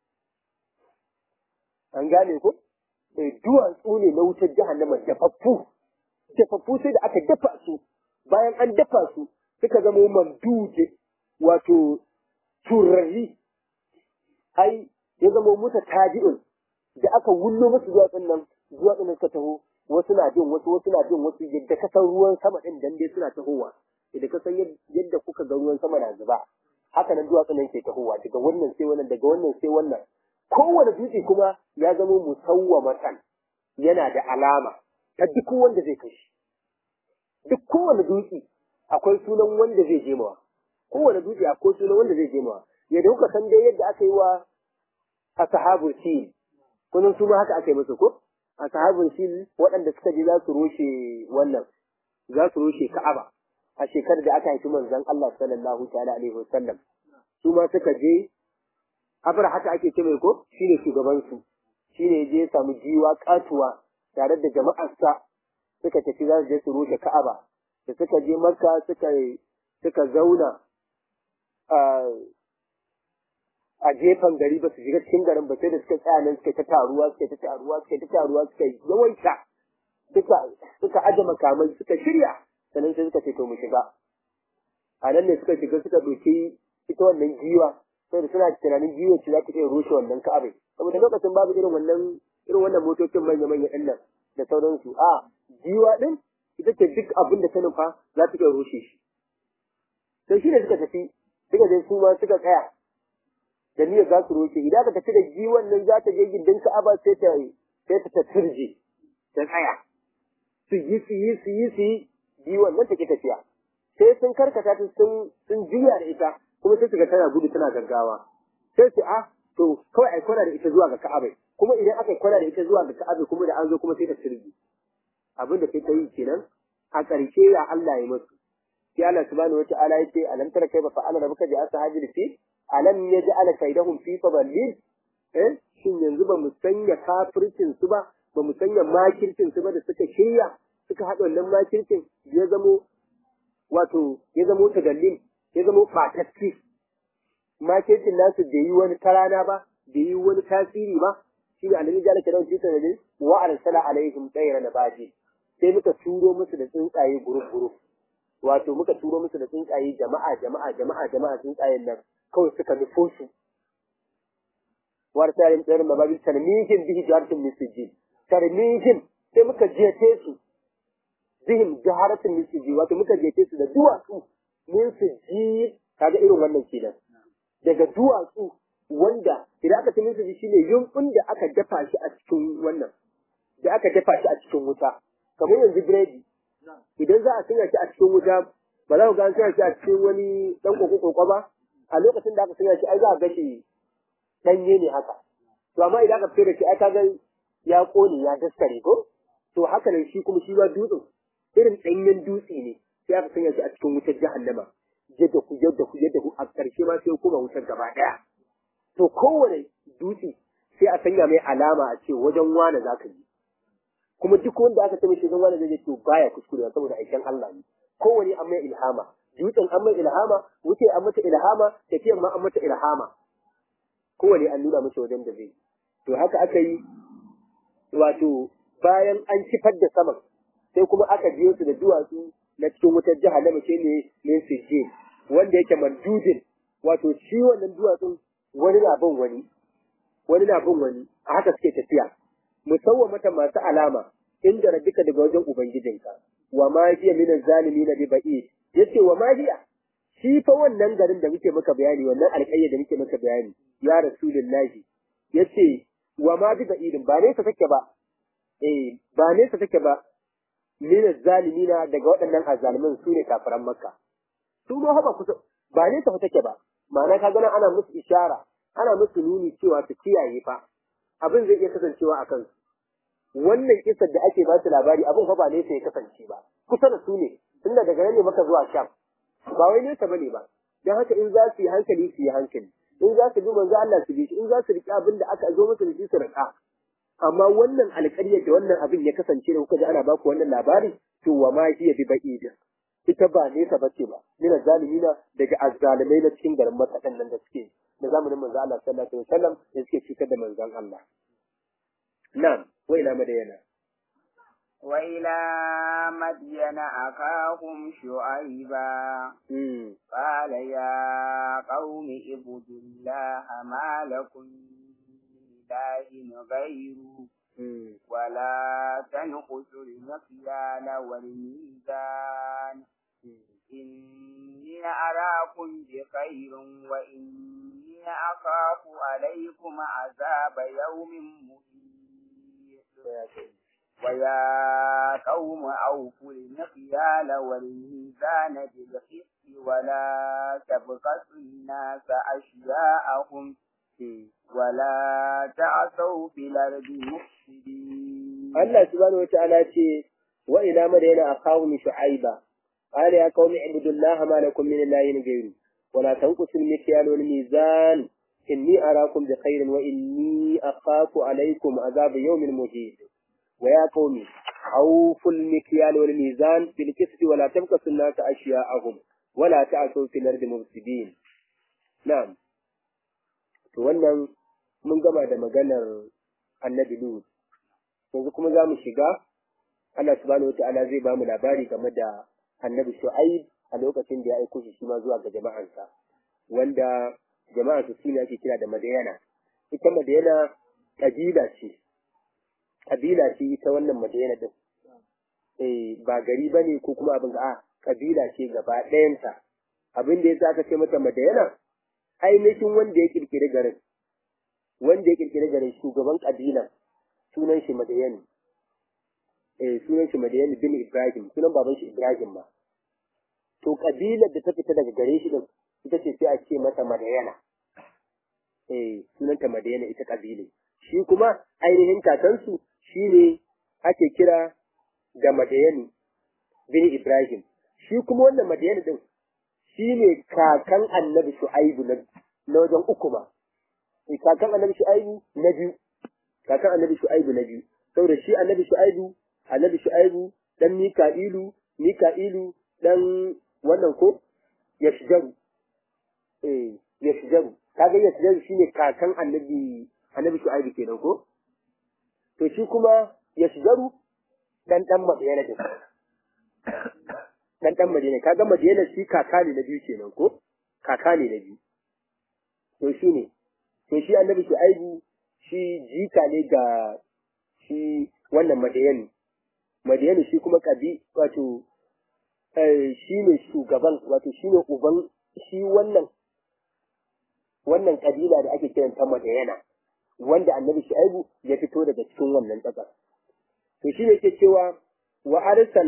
an gane ko duwatsu ne na wutar jahannama da faffu sai da aka dafa su bayan an dafa su suka zama mamduje wato turarri ai ya zama muta taji'un da aka wullo musu duwatsun nan suka taho wasu na jin wasu yadda ka san ruwan sama din dan dai suna tahowa idan ka san yadda kuka ga ruwan sama na zuba haka nan duwatsun nan ke tahowa daga wannan sai wannan daga wannan sai wannan kowane dutse kuma ya zama musawwamatan yana da alama ta duk wanda zai kashi duk kowane dutse akwai sunan wanda zai je mawa kowane dutse akwai sunan wanda zai je mawa yadda kuka san dai yadda aka yi wa ashabul fil kullun su ma haka aka yi musu ko ashabul fil waɗanda suka je za su rushe Ka'aba a shekarar da aka haifi manzon Allah sallallahu ta'ala alaihi wasallam su ma suka je Abra haka ake ce mai ko shine shugaban su shine je samu jiwa katuwa tare da jama'arsa suka tafi za su je su rushe Ka'aba da suka je Makka suka zauna a gefen gari ba su shiga cikin garin ba sai da suka tsaya nan suka ta taruwa suka yawaita suka aje makamai suka shirya sannan sai suka ce to mu shiga a nan ne suka shiga suka doki ita wannan giwa sai da suna tunanin giwa ce za ta iya rushe wannan ka'abai saboda lokacin babu irin wannan motocin manya-manya ɗin nan da sauransu a giwa ɗin ita ce duk abin da ta nufa za ta iya rushe shi sai shi ne suka tafi suka je su ma suka tsaya da niyyar za su roke idan ka tafi da giwan nan za ta je gindin Ka'aba sai ta turje ta tsaya su yi giwan nan take tafiya sai sun karkata ta sun juya da ita kuma sai suka tana gudu tana gaggawa sai su to kawai ai kwana da ita zuwa ga Ka'aba kuma idan aka kwana da ita zuwa ga Ka'aba kuma da an zo kuma sai ta sirri abin da sai ta yi kenan a ƙarshe ya Allah ya musu sai Allah subhanahu wata'ala ya ce alam tara kaifa fa'ala rabbuka bi ashabil fi alam yaj'al kaydahum fi tadallil shin yanzu ba mu sanya kafircin su ba ba mu sanya makircin su ba da suka shirya suka haɗa wannan makircin ya zamo tadallil ya zamo fatacci makircin nasu da yi wani tarana ba da yi wani tasiri ba shi ne annabi jalla kiran shi tadallil wa arsala alaihim tayra nabaji sai muka turo musu da tsuntsaye guruf muka turo musu da tsuntsaye jama'a tsuntsayen nan kawai suka nufo su warta yin tsarin mababil tarmihin bihi jaratun misijin tarmihin sai muka jete su bihim jaratun misijin muka jete su da duwatsu min sijin kaga irin wannan kenan daga duwatsu wanda idan aka ce misijin shine yumbun da aka dafa shi a cikin wuta kamar yanzu biredi idan za a sanya shi a cikin wuta ba za ku ga an sanya shi a cikin wani dan koko ba a lokacin da aka sanya shi ai za a gashi danye ne haka to amma idan aka fere shi ai kaga ya kone ya daskare ko to haka nan shi kuma shi ba dutsen irin danyen dutse ne sai aka sanya shi a cikin wutar jahannama yadda ku a ƙarshe ma sai kuma wutar gaba daya to kowane dutse sai a sanya mai alama a ce wajen wane zaka yi kuma duk wanda aka tabbata shi wanda zai ce baya kuskure saboda aikin Allah ne kowane an mai ilhama dutsen an mai ilhama wuce an mata ilhama tafiyan ma an mata ilhama kowane an nuna masa wajen da zai to haka aka yi bayan an kifar da saman sai kuma aka biyo su da duwatsu na cikin wutar jahannama ce ne sirje wanda yake mandudin shi wannan duwatsun wani na bin wani a haka suke tafiya musawwa mata masu alama inda rabbika daga wajen ubangijinka wa ma hiya min zalimin bi ba'id yace wa ma hiya shi fa wannan garin da muke maka bayani wannan alƙayya da muke maka bayani ya rasulullahi yace wa ma bi ba'id ba ne ta take ba ba ne ta take ba min zalimin daga waɗannan azalimin su ne kafiran makka su ma haba kusa ba ne ta take ba ma'ana ka gana ana musu ishara ana musu nuni cewa su kiyaye fa abin zai iya kasancewa a kansu wannan kisar da ake ba su labari abin fa ba ne sai ya kasance ba kusa da su ne tunda daga nan ne maka zuwa sham ba wai nesa bane ba dan haka in za su yi hankali su yi hankali in za su bi manzo Allah su bi shi in za su riƙe abin da aka zo musu da shi su riƙa amma wannan alƙaryar da wannan abin ya kasance da kuka ji ana baku wannan labari to wa ma hiya bi ba'id ita ba nesa bace ba mina zalimina daga azzalimai na cikin garin Makka nan da suke da zamanin manzo Allah sallallahu alaihi wasallam da suke cutar da manzon Allah na'am wa ila madayana وإلى مدين أخاهم شعيبا قال يا قوم اعبدوا الله ما لكم من إله غيره ولا تنقصوا المكيال والميزان إني أراكم بخير وإني أخاف عليكم عذاب يوم محيط ويا قوم أوفوا المكيال والميزان بالقسط ولا تبخسوا الناس أشياءهم ولا تعثوا في الأرض مفسدين. الله سبحانه وتعالى وإلى مدين أخاهم شعيبا قال يا قوم اعبدوا الله ما لكم من إله غيره ولا تنقصوا المكيال والميزان إني أراكم بخير وإني أخاف عليكم عذاب يوم محيط ويا قوم أوفوا المكيال والميزان بالقسط ولا تبخسوا الناس أشياءهم ولا تعثوا في الأرض مفسدين. نعم. To wannan mun gama da maganar Annabi Lut. Yanzu kuma za mu shiga Allah subhanahu wata'ala zai ba mu labari game da Annabi Shu'aib a lokacin da ya aiko shi ma zuwa ga jama'ansa, wanda jama'ansa su ne ake kira da Madayana. Ita Madayana kabila ce ita wannan Madayana din. Ba gari bane ko kuma abin kabila ce gaba ɗayanta. Abin da yasa aka ce mata Madayana ainihin wanda ya kirkiri garin shugaban kabilan sunan shi Madayani. Sunan shi Madayani bin Ibrahim, sunan baban shi Ibrahim ma. To kabilar da ta fita daga gare shi din ita ce sai a ce mata Madayana. Sunan sunanta Madiyana ita kabila shi kuma ainihin kakansu shine ake kira da Madiyani bin Ibrahim shi kuma wannan Madiyana din shine kakan Annabi Shu'aibu na wajen uku ma kakan Annabi Shu'aibu na biyu kakan Annabi Shu'aibu na biyu saboda shi Annabi Shu'aibu dan Mika'ilu dan wannan ko Yashjaru Yashjaru kaga Yashjaru shine kakan Annabi Shu'aibu kenan ko to shi kuma Yashjaru dan Madiyana din dan Madiyana kaga Madiyana shi kaka ne na biyu kenan ko kaka ne na biyu to shi Annabi Shu'aibu shi jika ne ga shi wannan Madiyana shi kuma wato shi ne shugaban wato shi ne uban shi wannan kabila da ake kiranta Madiyana wanda Annabi Shu'aibu ya fito daga cikin wannan tsaka to shi ne ke cewa wa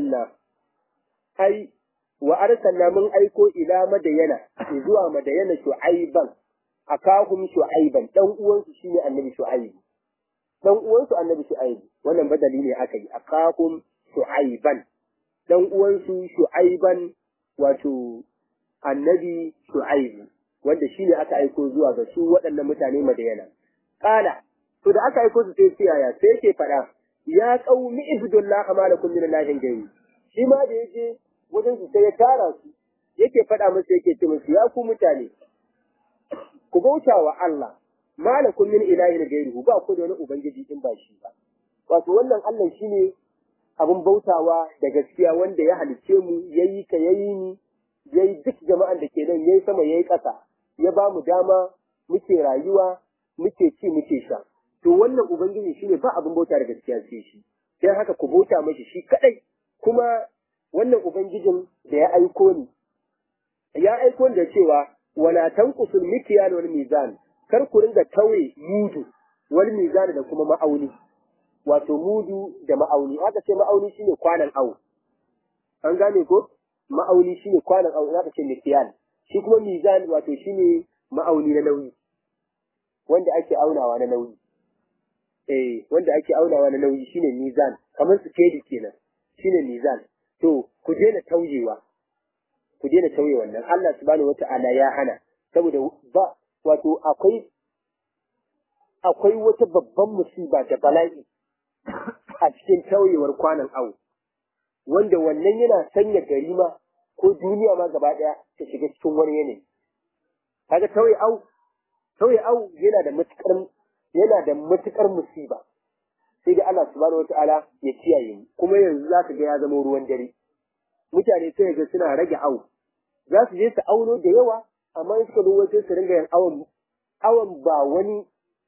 arsalna mun aiko ila Madiyana zuwa Madiyana Shu'aiban akahum Shu'aiban dan uwansu shine Annabi Shu'aibu dan uwansu Annabi Shu'aibu wannan badali ne aka yi akahum Shu'aiban dan uwansu Shu'aiban wato Annabi Shu'aibu wanda shine aka aiko zuwa ga su waɗannan mutane Madiyana qala to da aka aiko su sai kiyaya sai yake fada ya qaumi ibudullah ma lakum min ilahin ghayri shi ma da yaje wajen su sai ya tara su yake fada musu yake ce musu ya ku mutane ku bauta wa Allah malakum min ilahin ghayrihi ba ku da wani ubangiji in ba shi ba wato wannan Allah shine abun bautawa da gaskiya wanda ya halice mu yayi ka yayi ni yayi duk jama'an da ke nan yayi sama yayi ƙasa ya ba mu dama muke rayuwa muke ci muke sha to wannan ubangiji shine ba abun bauta da gaskiya sai shi sai haka ku bauta mashi shi kadai kuma wannan ubangijin da ya aiko ni da cewa wala tanqusul mikyal wal mizan kar ku ringa tauye mudu wal mizan da kuma ma'auni wato mudu da ma'auni aka ce ma'auni shine kwanan awo an gane ko ma'auni shine kwanan awo aka ce mikyal shi kuma mizan wato shine ma'auni na nauyi wanda ake aunawa na nauyi wanda ake aunawa na nauyi shine mizan kamar su kedi kenan shine mizan to ku daina tauyewa ku daina tauye wannan Allah subhanahu wata'ala ya hana saboda ba wato akwai wata babban musiba da bala'i a cikin tauyewar kwanan awo wanda wannan yana sanya gari ma ko duniya ma gaba daya ta shiga cikin wani yanayi kaga tauye awo yana da matukar musiba sai da Allah subhanahu wata'ala ya kiyaye mu kuma yanzu zaka ga ya zama ruwan dare mutane sai ga suna rage awo za su je su auno da yawa amma in suka zo wajen su ringa yin awon ba wani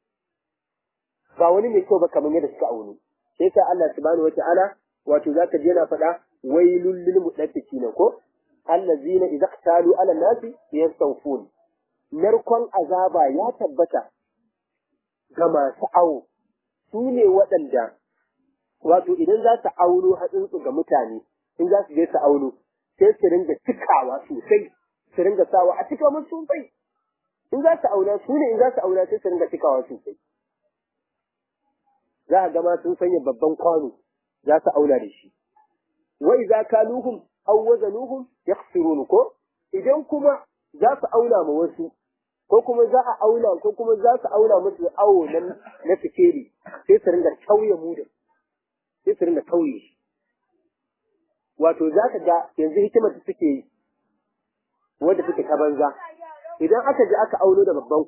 mai kyau ba kamar yadda suka auno sai sa Allah subhanahu wata'ala wato zaka je yana faɗa wailul lil mutaffifin ko allazina idza qtalu ala nasi yastawfun narkon azaba ya tabbata ga masu awo su ne waɗanda wato idan za su auno hatsinsu ga mutane in za su je su auno sai su ringa cikawa sosai su ringa sawa a cika musu sosai in za su auna su ne in za su auna sai su ringa cikawa sosai za a gama sun sanya babban kwano za su auna da shi wa idza kaluhum aw wazanuhum yakhsirun ko idan kuma za su auna ma wasu ko kuma za a auna ko kuma za su auna musu awo na sikeri sai su ringa tauye mudu sai su ringa tauye shi wato za ka ga yanzu hikimar da suke yi wanda suke ta banza idan aka je aka auno da babban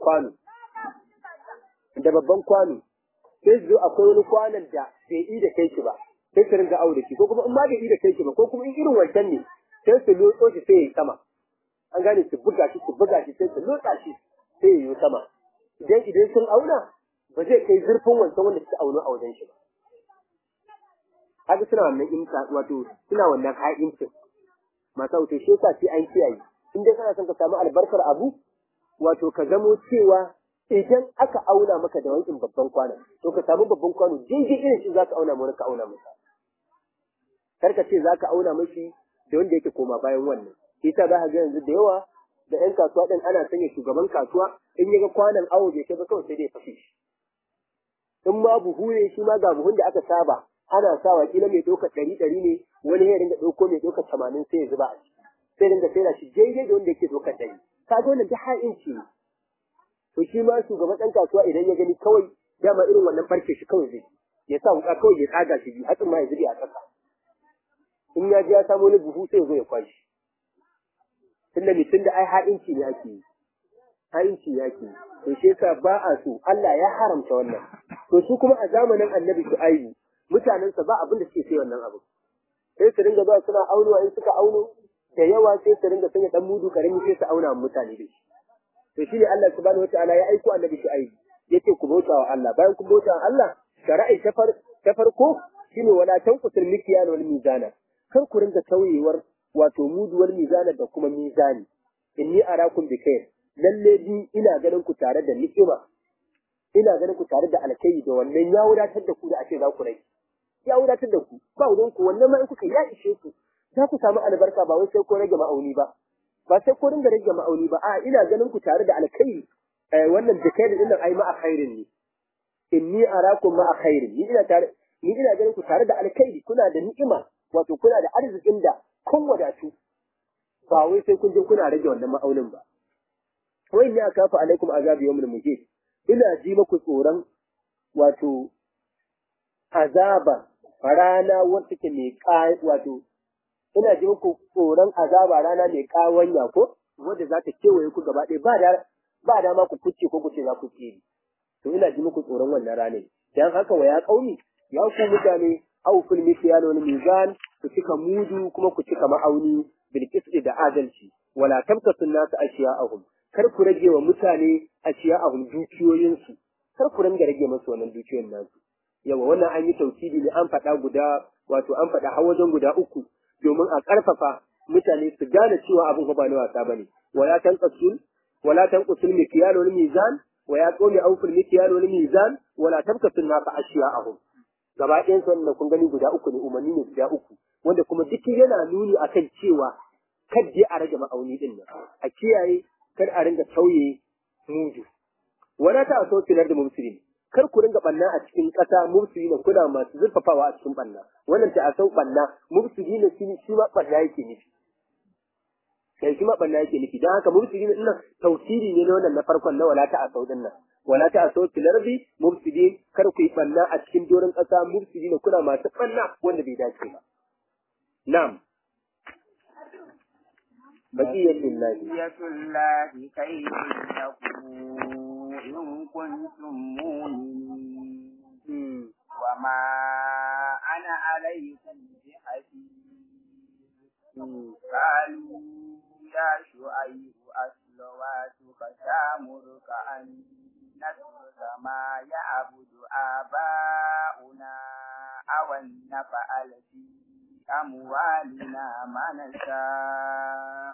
kwano sai su zo akwai wani kwanon da bai yi da kai shi ba sai su ringa aure shi ko kuma in ma bai yi da kai shi ba ko kuma in irin wancan ne sai su lotso shi sai ya yi sama an gane su buga shi sai su lotsa shi sai ya yi sama idan sun auna ba zai kai zurfin wancan wanda suka auno a wajen shi ba haka suna wannan imta wato suna wannan ha'incin masu auto shi yasa sai an kiyaye in dai kana son ka samu albarkar abu wato ka zamo cewa idan aka auna maka da wankin babban kwano to ka samu babban kwano daidai irin shi zaka auna mu ka auna masa kar ka ce zaka auna mashi da wanda yake koma bayan wannan ita za ka ga yanzu da yawa da ƴan kasuwa din ana sanya shugaban kasuwa in ya ga kwanan awo bai kai ba kawai sai dai fashe shi. In ma buhu ne shi ma ga buhun da aka saba ana sawa kila mai ɗaukar 100 ne wani ya ringa ɗauko mai ɗaukar 80 sai ya zuba a ciki sai ringa sai da shi daidai da wanda yake ɗaukar 100. Kaga wannan duk ha'inci ne. To shi ma shugaban ɗan kasuwa idan ya gani kawai dama irin wannan barke shi kawai zai ya sa wuka kawai ya tsaga shi biyu hatsin ma ya zube a ƙasa. In ya ji ya samu wani buhu sai ya zo ya kwashi. Tunda ai ha'inci ne ake yi. Ha'inci ne ake yi. To shi yasa ba a so Allah ya haramta wannan. To su kuma a zamanin Annabi Shu'aibu mutanensa ba abin da suke sai wannan abu. Sai su ringa zuwa suna aunowa in suka auno da yawa sai su ringa sanya dan mudu karami sai su auna mutane da shi. To shine Allah subhanahu wataala ya aiko Annabi Shu'aibu yace ku bauta wa Allah bayan ku bauta wa Allah shari'a ta farko shine wala tanqusul mikyan wal mizana kar ku ringa tauyewar wato muduwar mizana da kuma mizani inni arakum bi khair lalle ni ina ganin ku tare da ni'ima ina ganin ku tare da alkai da wannan ya wadatar da ku da ake za ku rai ya wadatar da ku ba wurin ku wannan ma in kuka ya ishe ku za ku samu albarka ba wai sai ko rage ma'auni ba sai ko ringa rage ma'auni ba a ina ganin ku tare da alkai wannan da kai da dinnan ai ma'a khairin ne inni arakum ma'a khairin ni ina ganin ku tare da alkai kuna da ni'ima wato kuna da arzikin da kun wadatu ba wai sai kun je kuna rage wannan ma'aunin ba wai ne aka fa alaikum azabi yawmul muhit ina ji muku tsoron wato azaba rana wacce ke mai wato ina ji muku tsoron azaba rana mai kawanya ko wanda za ta kewaye ku gaba ɗaya ba dama ku kuce ko kuce za ku tsiri to ina ji muku tsoron wannan ranar dan haka wa ya kauni ya ku mutane au fil misyan wal mizan ku cika mudu kuma ku cika ma'auni bil qisti da adalci wala tabkasu nas ashiya'ahum kar ku rage wa mutane ashiya'ahum dukiyoyinsu kar ku ringa rage musu wannan dukiyoyin nasu yawa wannan an yi tauhidi ne an faɗa an faɗa har wajen guda uku domin a ƙarfafa mutane su gane cewa abin ba na wasa bane wala tanqusul mikyal wal mizan wa ya qawmi awful mikyal wal mizan wala tabkasu nas ashiya'ahum gaba ɗayan su wannan kun gani guda uku ne umarni ne guda uku wanda kuma duk yana nuni akan cewa kadda a rage ma'auni din nan a kiyaye kar a ringa tauye mudu wala ta so tilar da mubsirin kar ku ringa banna a cikin ƙasa mubsirin kuna masu zurfafawa a cikin banna wannan ta asau banna mubsirin shi ma banna yake nufi sai shi ma banna yake nufi dan haka mubsirin din nan tafsiri ne na wannan na farkon na wala ta asau din nan wala ta asau tilar bi mubsirin kar ku yi banna a cikin doron ƙasa mubsirin kuna masu banna wanda bai dace ba na'am بقية الله خير لكم إن كنتم مؤمنين وما أنا عليكم بحفيظ قالوا يا شعيب أصلواتك تأمرك أن نترك ما يعبد آباؤنا أو أن نفعل في أموالنا ما نشاء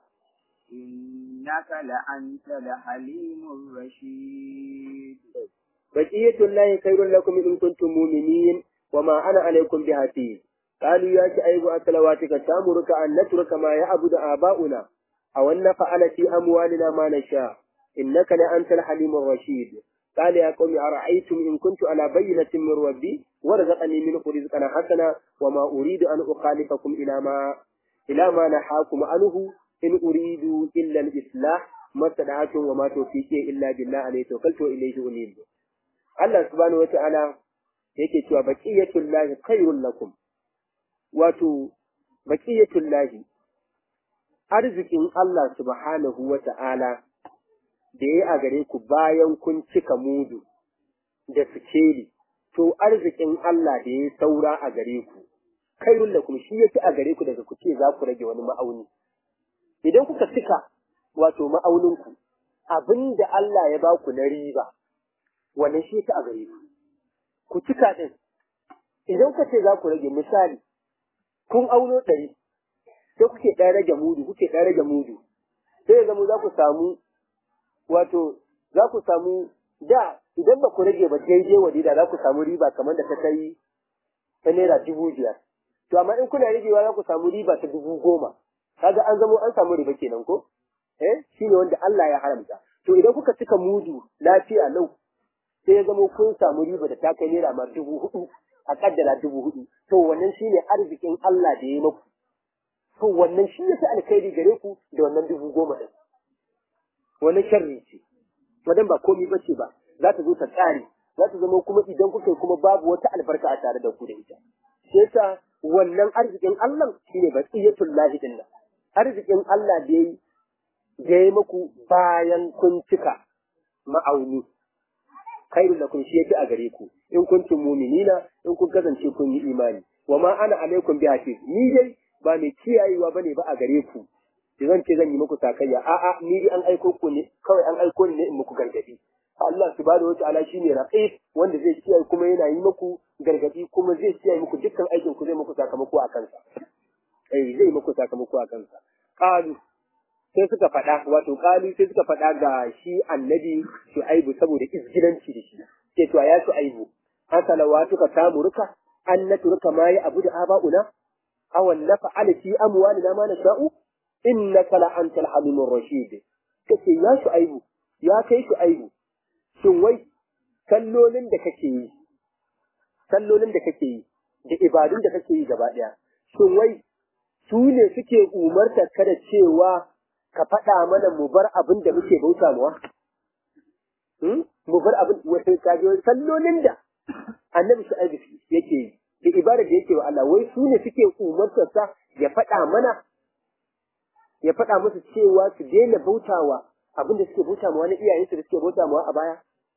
إنك لأنت الحليم الرشيد بقية الله خير لكم إن كنتم مؤمنين وما أنا عليكم بحفيظ قالوا يا شعيب أصلواتك تأمرك أن نترك ما يعبد آباؤنا أو أن نفعل في أموالنا ما نشاء إنك لأنت الحليم الرشيد قال يا قوم أرأيتم إن كنت على بينة من ربي ورزقني منه رزقا حسنا وما أريد أن أخالفكم إلى ما نحاكم عنه إن أريد إلا الإصلاح ما استطعت وما توفيقي إلا بالله عليه توكلت وإليه أنيب الله سبحانه وتعالى yake cewa baqiyatullahi khairul lakum wato baqiyatullahi arzikin Allah subhanahu wa ta'ala da yayi a gare ku bayan kun cika mudu da sikeli to arzikin Allah da yayi saura a gare ku khairul lakum shi yake a gare ku daga ku ce za ku rage wani ma'auni idan kuka cika wato ma'aunin ku abinda Allah ya ba ku na riba wannan shi yake a gare ku ku cika din idan kuka ce za ku rage misali kun auno 100 sai kuke dan rage mudu sai ya zama za ku samu wato za ku samu da idan ba ku rage ba daidai wadida za ku samu riba kamar da ta kai ta naira 5,000 to amma in kuna ragewa za ku samu riba ta 10,000 kaga an samu riba kenan ko shine wanda Allah ya haramta. To idan kuka cika mudu lafiya lau sai ya zama kun samu riba da ta kai naira ma 4,000 a kaddara 4,000 to wannan shine arzikin Allah da ya yi muku. To wannan shi yasa alkhairi gare ku da wannan 10,000 din. Wannan sharri ce. Wadan ba komai bace ba. Za ta zo ta tsare. Za ta zama kuma idan kuka kuma babu wata albarka a tare da ku da ita. Sai yasa wannan arzikin Allah shine baqiyatul lahi dinna. Arzikin Allah da yayi muku bayan kun cika ma'auni. Khairu lakum shi yake a gare ku in kuntum mu'minina in kun kasance kun yi imani. Wa ma ana alaikum bi hafiz. Ni dai ba mai kiyayewa bane ba a gare ku. Zan ce zan yi muku sakayya a'a ni dai an aiko ku ne kawai an aiko ni ne in muku gargadi. Allah subhanahu wa ta'ala shine raqib wanda zai kiyaye kuma yana yi muku gargadi kuma zai kiyaye muku dukkan aikin ku zai muku sakamako a kansa. Zai muku sakamako a kansa. Qalu sai suka faɗa wato qalu sai suka faɗa ga shi annabi Shu'aibu saboda izgilanci da shi. Sai to ya Shu'aibu asalawatuka tamurka an natruka ma ya abu da aba'una aw nafa'ala fi amwalina ma nasha'u innaka la antal halimur rashid. Kace ya Shu'aibu ya kai Shu'aibu shin wai sallolin da kake yi da ibadun da kake yi gaba daya shin wai su ne suke umarta ka da cewa ka faɗa mana mu bar abin da muke bauta mawa mu bar abin wasu kaji sallolin da annabi Shu'aibu yake yi da ibadar da yake wa Allah wai su ne suke umartar sa ya faɗa mana ya faɗa musu cewa su daina bautawa abin da suke bauta mawa na iyayensu da suke bauta mawa a baya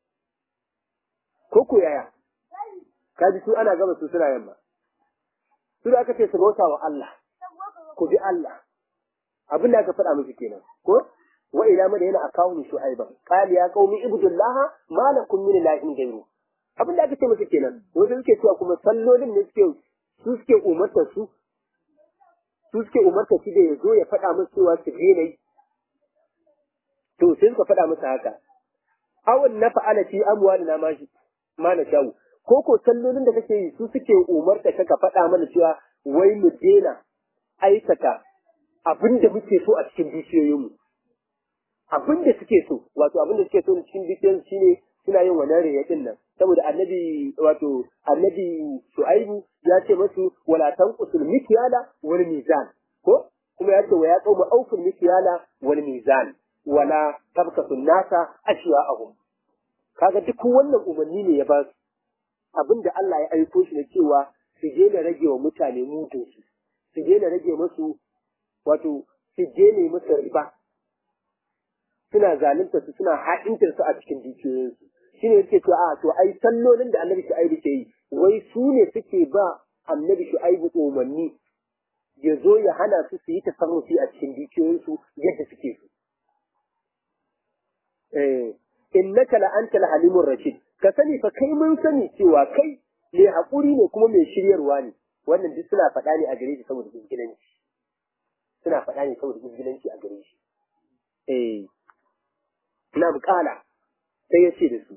ko yaya kaji su ana gaba su suna yamma su da aka ce su bauta wa Allah ku bi Allah abin da aka faɗa musu kenan ko wa ila ma da yana akawun Shu'aiba qala ya qaumi ibudullaha ma lakum min ilahin ghayru abin da aka ce musu kenan wanda suke cewa kuma sallolin ne suke umartar su suke umartar shi da ya zo ya faɗa musu cewa su daina yi to sai suka faɗa musu haka awon na fa'ala fi amwalina ma na shawu ko sallolin da kake yi su suke umarta ka faɗa mana cewa wai mu daina aikata abin da muke so a cikin dukiyoyinmu abin da suke so wato abin da suke so cikin dukiyoyin shine suna yin wannan riyatin nan saboda annabi Shu'aibu ya ce masu wala tanqusul mikyala wal mizan ko kuma ya ce wa ya qauma awful mikyala wal mizan wala tabkasu nasa ashya'ahum kaga duk wannan umarni ne ya ba su abinda Allah ya aiko shi ne cewa su je na rage wa mutane mutu su je na rage musu wato su je ne musu riba suna zalunta su suna haɗintar su a cikin dukiyoyinsu shine yake cewa a to ai sallolin da Annabi Shu'aibu ke yi wai su ne suke ba Annabi Shu'aibu umarni ya zo ya hana su su yi tasarrufi a cikin dukiyoyinsu yadda suke so innaka la antal halimur rashid ka sani fa kai mun sani cewa kai mai hakuri ne kuma mai shiryarwa ne wannan duk suna faɗa ne a gare shi saboda izgilanci a gare shi na bukala sai ya ce da su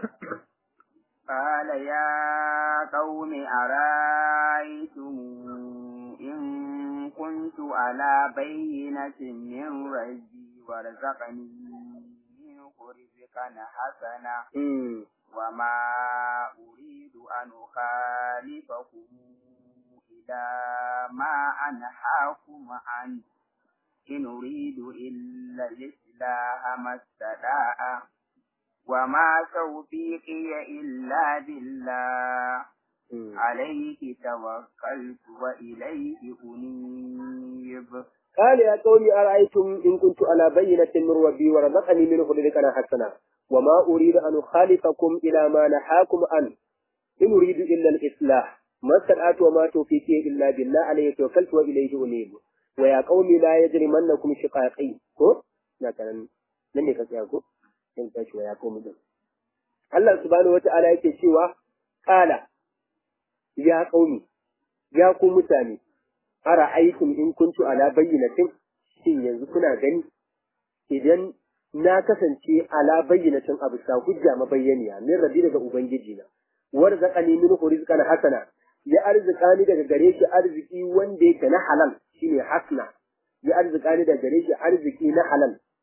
قال يا قوم أرأيتم إن كنت على بينة من ربي ورزقني منه رزقا حسنا وما أريد أن أخالفكم إلى ما أنهاكم عنه إن أريد إلا الإصلاح ما استطعت وما توفيقي إلا بالله عليه توكلت وإليه أنيب قال يا قوم أرأيتم إن كنت على بينة من ربي ورزقني منه رزقا حسنا وما أريد أن أخالفكم إلى ما نهاكم عنه إن أريد إلا الإصلاح ما استطعت وما توفيقي إلا بالله عليه توكلت وإليه أنيب ويا قوم لا يجرمنكم شقاقي nan ne ka tsaya ko in tashi wa ya komi din Allah subhanahu wata'ala yake cewa qala ya qaumi ya ku mutane ara aikum in kuntu ala bayyinatin shin yanzu kuna gani idan na kasance ala bayyinatin abu sa hujja mabayyaniya min rabbi daga ubangiji na warzaqani min rizqan hasana ya arzikani daga gare shi arziki wanda yake na halal shine hasna ya arzikani daga gare shi arziki na halal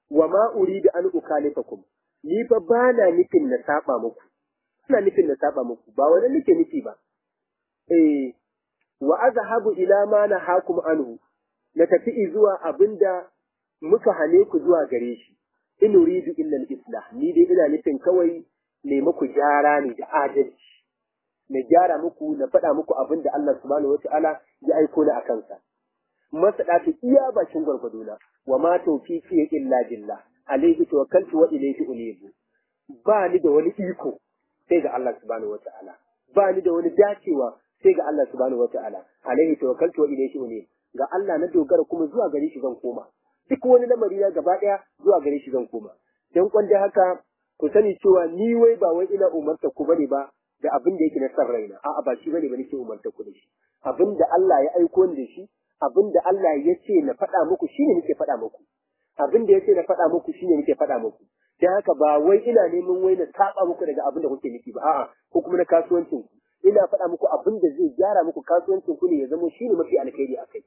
wa ma uridu an ukalifakum ni fa bana nufin na saba muku ina nufin na saba muku ba wani nake nufi ba wa azhabu ila ma nahakum anhu na tafi zuwa abinda muka hane ku zuwa gare shi in uridu illa al-islah ni dai ina nufin kawai ne muku gyara ne da adalci na gyara muku na faɗa muku abinda Allah subhanahu wataala ya aiko ni akan sa masadatu iya bakin gwargwado na wa ma tawfiqi illa billah alayhi tawakkaltu wa ilayhi unibu ba ni da wani iko sai ga Allah subhanahu wataala ba ni da wani dacewa sai ga Allah subhanahu wataala alayhi tawakkaltu wa ilayhi unibu ga Allah na dogara kuma zuwa gare shi zan koma duk wani lamari na gaba daya zuwa gare shi zan koma dan kwanda haka ku sani cewa ni wai ba wai ina umarta ku bane ba da abin da yake na san raina a'a ba shi bane ba nake umarta ku da shi abin da Allah ya aiko ni da shi abin da Allah ya ce na faɗa muku shine nake faɗa muku abin da ya ce na faɗa muku shine nake faɗa muku dan haka ba wai ina neman wai na saba muku daga abin da kuke nufi ba a'a ko kuma na kasuwancin ku ina faɗa muku abin da zai gyara muku kasuwancin ku ne ya zama shine mafi alkhairi akai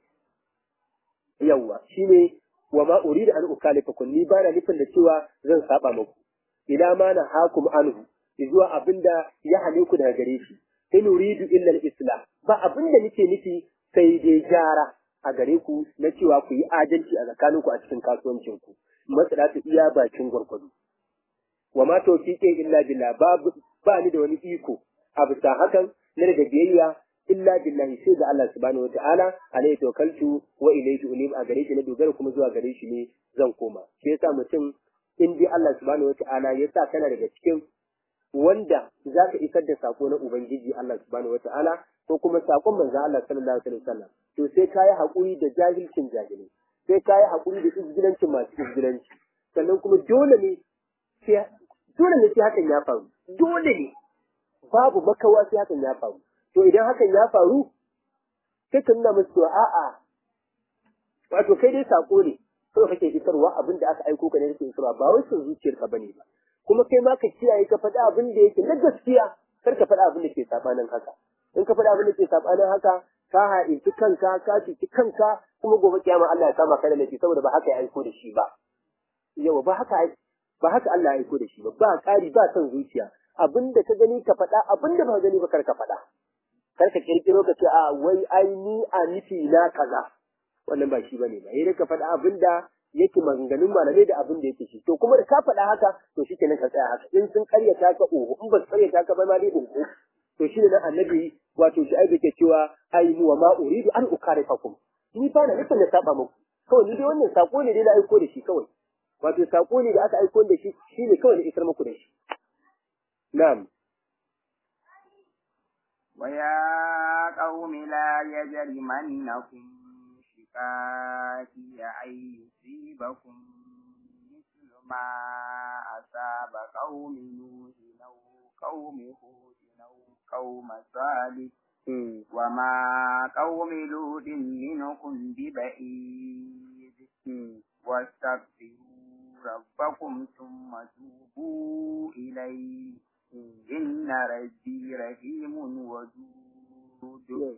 yawa shine wa ma uridu an ukalifakum ni bana nufin da cewa zan saba muku ila ma na hakum anhu zuwa abinda ya hane ku daga gare shi in uridu illa al-islah ba abinda nake nufi sai dai gyara a gare ku na cewa ku yi adalci a tsakaninku a cikin kasuwancin ku matsala ta iya bakin gwargwado wa ma tawfiqi illa billah ba ni da wani iko a bisa hakan na daga biyayya illa billahi sai ga Allah subhanahu wataala alayhi tawakkaltu wa ilayhi unib a gare shi na dogara kuma zuwa gare shi ne zan koma shi yasa mutum in dai Allah subhanahu wataala ya sa kana daga cikin wanda zaka isar da sako na ubangiji Allah subhanahu wataala ko kuma sakon manzo Allah sallallahu alaihi wasallam to sai kai hakuri da jahilcin jahilai sai kai hakuri da izgilancin masu izgilanci sannan kuma dole ne sai hakan ya faru dole ne babu makawa sai hakan ya faru to idan hakan ya faru sai ka nuna musu a'a wato kai dai sako ne sai kake isarwa abin da aka aiko ka ne kake isarwa ba wai son zuciyarka bane ba kuma kai ma ka kiyaye ka faɗa abin da yake na gaskiya kar ka faɗa abin da ke sabanin haka in ka faɗa abin da ke sabanin haka ka ha'inci kanka ka ciki kanka kuma gobe kiyama Allah ya kama ka da laifi saboda ba haka ya aiko da shi ba yawa ba haka Allah ya aiko da shi ba ƙari ba son zuciya abin da ka gani ka faɗa abin da ba gani ba kar ka faɗa kar ka kirkiro ka ce a wai ai ni a nufi na kaza wannan ba shi bane ba sai ka faɗa abin da yake maganganun malamai da abin da yake shi to kuma da ka faɗa haka to shikenan ka tsaya haka in sun karyata ka oho in ba su karyata ka ba ma dai oho to shine nan annabi wato shi aibe ke cewa ai wa ma uridu an ukarifakum ni fa na nufin da saba muku kawai ni dai wannan sako ne dai na aiko da shi kawai wato sako ne da aka aiko da shi shine kawai da isar muku da shi na'am ويا قوم لا يجرمنكم شقاقي أن يصيبكم مثل ما أصاب قوم نوح أو قوم هود أو قوم صالح وما قوم لوط منكم ببعيد واستغفروا ربكم ثم توبوا إليه إن ربي رحيم ودود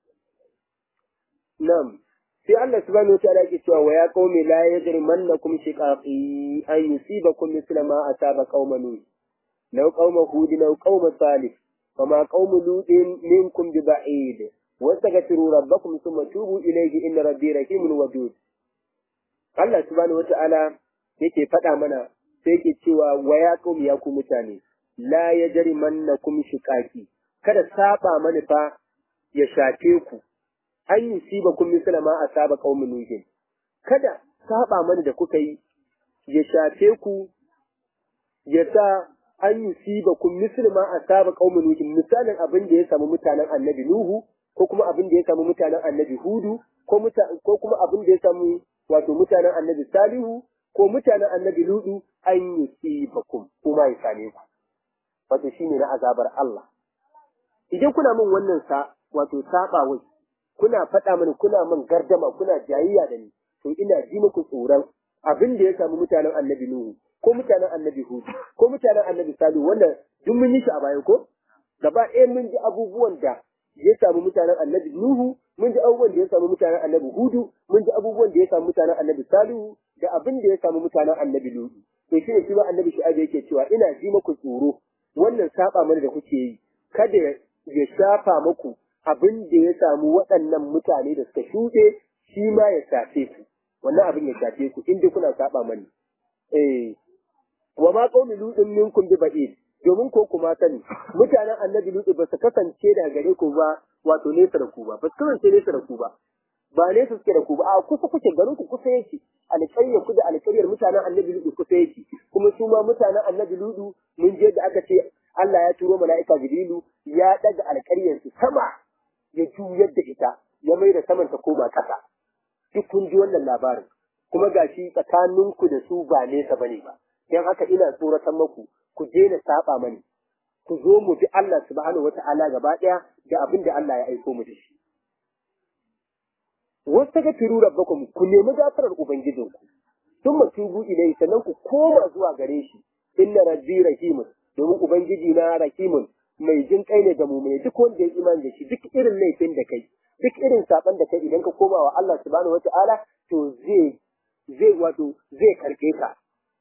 نعم sai Allah subhanahu wataala yake cewa wa ya qaumi la yajrimannakum shiqaqi an yusibakum mithla ma asaba qauma nuh law qauma hud law qauma salih fama qaumu lutin minkum biba'id wastaghfiru rabbakum thumma tubu ilayhi inna rabbi rahimun wadud Allah subhanahu wataala yake faɗa mana sai yake cewa wa ya qaumi ya ku mutane la yajrimannakum shiqaqi kada saba manufa ya shafe ku an yusibakum misla ma asaba qaumun nuh kada saba mana da kuka yi ya shafe ku ya sa an yusibakum misla ma asaba qaumun nuh misalin abin da ya samu mutanen annabi nuhu ko kuma abin da ya samu mutanen annabi hudu ko kuma abin da ya samu wato mutanen annabi salihu ko mutanen annabi ludu an yusibakum kuma ya same ku wato shine na azabar Allah idan kuna min wannan wato saba wai kuna faɗa mini kuna min gardama kuna jayayya da ni to ina ji muku tsoron abin da ya samu mutanen annabi nuhu ko mutanen annabi hud ko mutanen annabi salihu wannan duk mun yi shi a baya ko gaba ɗaya mun ji abubuwan da ya samu mutanen annabi nuhu mun ji abubuwan da ya samu mutanen annabi hudu mun ji abubuwan da ya samu mutanen annabi salihu da abin da ya samu mutanen annabi Lutu to shi ne kuma annabi Shu'aib yake cewa ina ji muku tsoro wannan saba mana da kuke yi kada ya shafa muku abin da ya samu waɗannan mutane da suka shuɗe shi ma ya shafe ku wannan abin ya shafe ku inda kuna saba mani wa ma qawmi lutin minkum bi ba'id domin ko kuma sani mutanen annabi Lutu ba su kasance da gare ku ba wato nesa da ku ba su kasance nesa da ku ba nesa suke da ku ba a kusa kuke garin ku kusa yake alƙaryar ku da alƙaryar mutanen annabi Lutu kusa yake kuma su ma mutanen annabi Lutu mun je da aka ce Allah ya turo mala'ika Jibrilu ya daga alƙaryar su sama ya juyar da ita ya mai da saman ta koma ƙasa duk kun ji wannan labarin kuma gashi tsakaninku da su ba nesa bane ba dan haka ina tsoratan maku ku daina saba mani ku zo mu bi Allah subhanahu wata'ala gaba daya da abin da Allah ya aiko mu da shi wasta ga firu rabbakum ku nemi gafarar ubangijinku sun matubu ilai sannan ku koma zuwa gare shi inna rabbi rahimun domin ubangiji na rahimun mai jin kai ne ga mu mai duk wanda ya imani da shi duk irin laifin da kai duk irin saban da kai idan ka koma wa Allah subhanahu wata'ala to zai karbe ka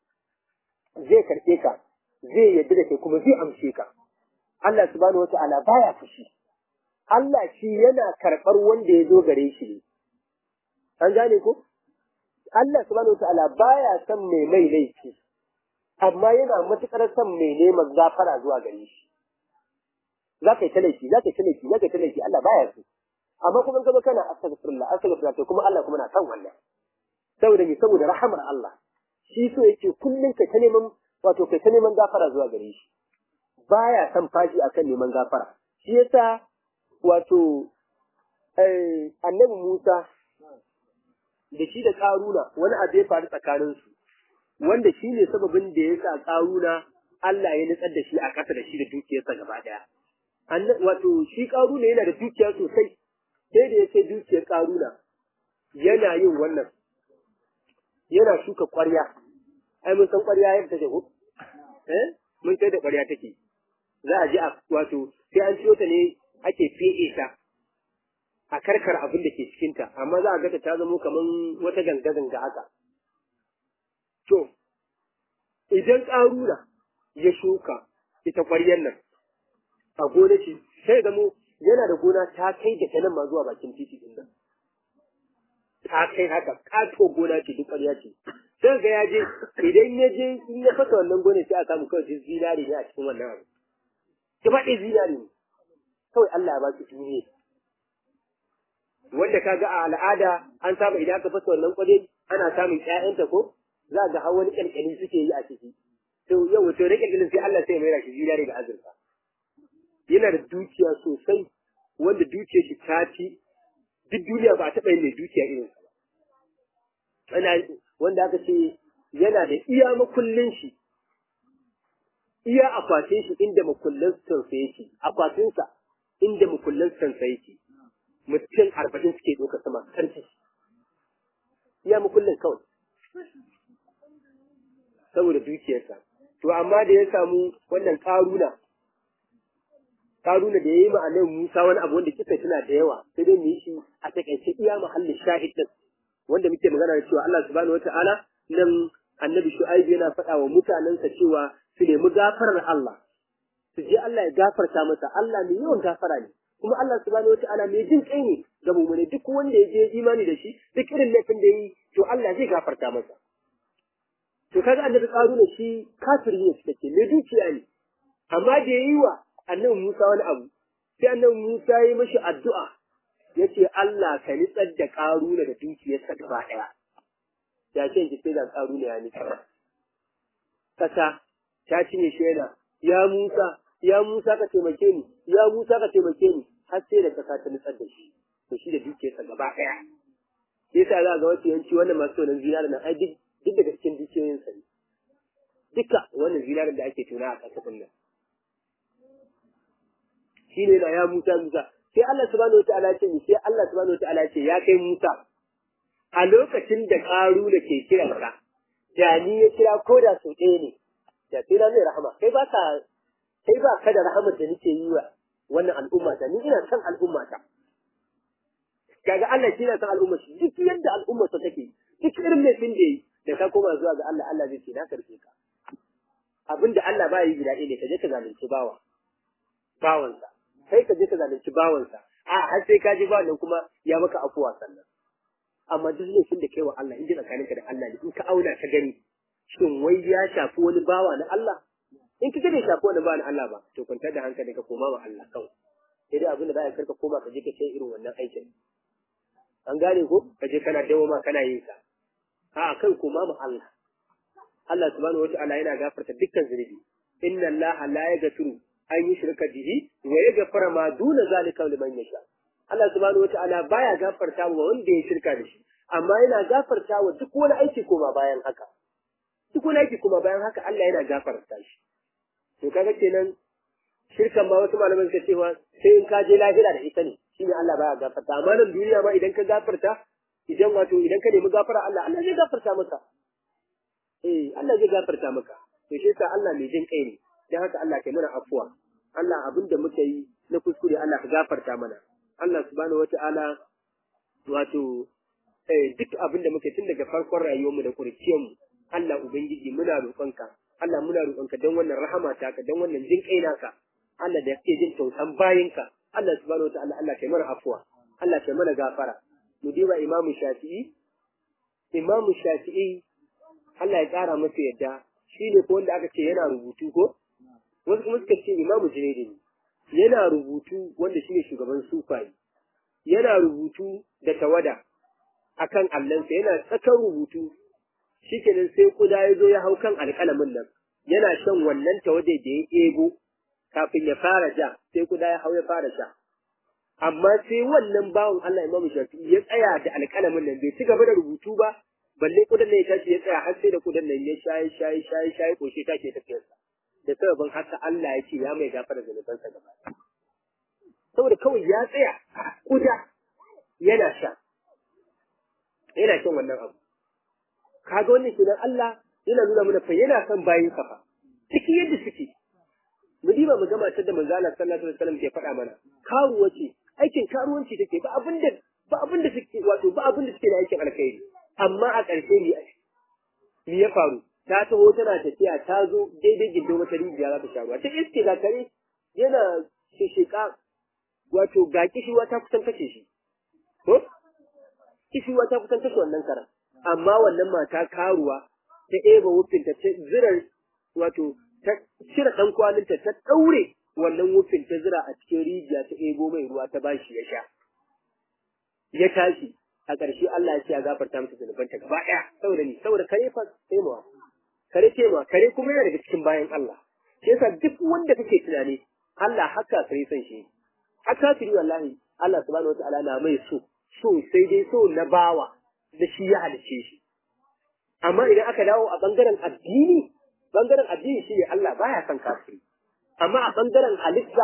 zai yadda da kai kuma zai amshe ka Allah subhanahu wata'ala baya fushi Allah shi yana karɓar wanda ya zo gare shi ne an gane ko Allah subhanahu wata'ala baya son mai laifi amma yana matukar son mai neman gafara zuwa gare shi za ka yi ta laifi Allah baya so amma kuma gaba kana astaghfirullah kuma Allah kuma na san wannan saboda rahamar Allah shi so yake kullum kai ta neman gafara zuwa gare shi baya san fashi akan neman gafara shi yasa wato annabi Musa da shi da Karuna wani abu ya faru tsakanin su wanda shi ne sababin da ya sa Karuna Allah ya nutsar da shi a ƙasa da shi da dukiyarsa gaba daya wato shi Karuna yana da dukiya sosai sai da yake dukiyar Karuna yana yin wannan yana shuka ƙwarya ai mun san ƙwarya yadda take ko mun sai da ƙwarya take za a ji a wato sai an ciyo ta ne ake fede ta a karkar abin da ke cikin ta amma za a ga ta zama kaman wata ganga haka to idan Karuna ya shuka ita ƙwaryar nan a gona ce sai zamo yana da gona ta kai da ta nan ma zuwa bakin titi din nan ta kai haka kato gona ce duk ƙarya ce sai ga ya je idan ya je in ya fasa wannan gona sai a samu kawai zinari ne a cikin wannan abu ki faɗi zinari ne kawai Allah ya ba su duniya wanda kaga a al'ada an saba idan aka fasa wannan kwade ana samun ƴaƴanta ko za ga har wani ƙalƙali suke yi a ciki to yau wato rike ƙalƙalin sai Allah sai ya mai shi zinari da azurfa yana da dukiya sosai wanda dukiyar shi ta ci duk duniya ba a taɓa yin mai dukiya irin sa ba ana wanda aka ce yana da iya makullin shi iya akwatin shi inda makullin sansa yake akwatinsa inda makullin sansa yake mutum 40 suke ɗauka sama karfi iya makullin kawai saboda dukiyarsa to amma da ya samu wannan Karuna da ya yi ma'anar Musa wani abu wanda kisa tana da yawa sai dai mu yi shi a takaice iya mahallin shahid din wanda muke magana da cewa Allah subhanahu wata'ala nan annabi Shu'aib yana faɗa wa mutanensa cewa su nemi gafarar Allah su je Allah ya gafarta masa Allah mai yawan gafara ne kuma Allah subhanahu wata'ala mai jin kai ne ga mu'mini duk wanda ya je imani da shi duk irin laifin da yi to Allah zai gafarta masa to kaga annabi Karuna shi kafiri ne take mai dukiya ne amma da yayi wa annabi Musa wani abu sai annabi Musa ya yi mashi addu'a yace Allah ka nitsar da Karuna da dukiyarsa gaba daya ya ce ki sai da Karuna ya nitsar kasa ta cinye shena ya Musa ka taimake ni ya Musa ka taimake ni har sai da kasa ta nitsar da shi to shi da dukiyarsa gaba daya sai sa za ga wasu yanci wannan masu tonon zinari nan ai duk daga cikin dukiyoyinsa ne duka wannan zinarin da ake tona a ƙasashen nan shi ne ya Musa sai Allah subhanahu wataala ce sai Allah subhanahu wataala ce ya kai Musa a lokacin da Karuna ke kiranka da ni ya kira ko da sau ɗaya ne da sai na zai rahama kai ba ka da rahamar da nake yi wa wannan al'umma ta ni ina son al'umma ta kaga Allah shi na son al'umma shi duk yadda al'umma ta take duk irin laifin da yi da ka koma zuwa ga Allah Allah zai ce na karfe ka abinda Allah ba yi guda ɗaya ne ka je ka zalunci bawansa sai ka je ka zalunci bawansa har sai ka je bawan nan kuma ya maka afuwa sannan amma duk laifin da kai wa Allah in ji tsakaninka da Allah ne in ka auna ka gani shin wai ya shafi wani bawa na Allah in ka bai shafi wani bawa na Allah ba to kwantar da hankali ka koma wa Allah kawai sai dai abin da za ka karka koma ka je ka kai irin wannan aikin an gane ko ka je kana dawoma kana yin sa kan koma ma Allah Allah subhanahu wataala yana gafarta dukkan zunubi inna Allah la yaghfiru an yushraka bihi wa yaghfiru ma duna zalika liman yasha Allah subhanahu wataala baya gafarta wa wanda ya shirka da shi amma yana gafarta wa duk wani aiki koma bayan haka duk wani aiki kuma bayan haka Allah yana gafarta shi to kaga kenan shirkan ma wasu malaman suka cewa sai in ka je lahira da ita ne shine Allah baya gafarta amma nan duniya ma idan ka gafarta idan ka nemi gafara Allah zai gafarta maka Allah zai gafarta maka to shi yasa Allah mai jin kai ne dan haka Allah kai mana afuwa Allah abinda muka yi na kuskure Allah ka gafarta mana Allah subhanahu wataala duk abinda muke tun daga farkon rayuwarmu da kurciyarmu Allah Ubangiji muna roƙonka Allah muna roƙonka don wannan rahama taka don wannan jin kai naka Allah da yake jin tausan bayinka Allah subhanahu wataala Allah kai mana afuwa Allah kai mana gafara mu diba Imam Shafi'i Allah ya ƙara masa yadda shine ko wanda aka ce yana rubutu ko wasu kuma suka ce Imam Junayd yana rubutu wanda shine shugaban sufayi yana rubutu da tawada akan allansa yana tsakan rubutu shikenan sai kuda ya zo ya hau kan alƙalamin nan yana shan wannan tawade da ya ego kafin ya fara ja sai kuda ya hau ya fara sha amma sai wannan bawon Allah Imam Shafi'i ya tsaya da alƙalamin nan bai ci gaba da rubutu ba balle kudan nan ya tashi ya tsaya har sai da kudan nan ya shayi koshe take tafiyarsa da sababin haka Allah ya ce ya mai gafara zanubansa gaba saboda kawai ya tsaya kuda yana shan wannan abu kaga wannan kidan Allah yana nuna mana fa yana son bayin sa fa ciki yadda suke mu diba mu gama ta da manzo Allah sallallahu alaihi wasallam ke faɗa mana karuwa ce aikin karuwanci take ba abinda suke da aikin alkhairi amma a ƙarshe me ya faru ta taho tana tafiya ta zo daidai gindin wata rijiya za ta sha ruwa ta iske ga kare yana shishika ga kishiwa ta kusan kashe shi ko kishiwa ta kusan kashe wannan karan amma wannan mata karuwa ta eba wufinta ta zira ta cire ɗan kwalinta ta ɗaure wannan wufin ta zira a cikin rijiya ta ebo mai ruwa ta bashi ya sha ya tashi a ƙarshe Allah ya ce ya gafarta masa zunubanta gaba ɗaya saboda kare fa taimawa kare kuma yana daga cikin bayan Allah shi yasa duk wanda kake tunani Allah haka kare san shi haka kiri wallahi Allah subhanahu wataala na mai so sai dai so na bawa da shi ya halice shi amma idan aka dawo a bangaren addini shi ne Allah baya son kafiri amma a bangaren halitta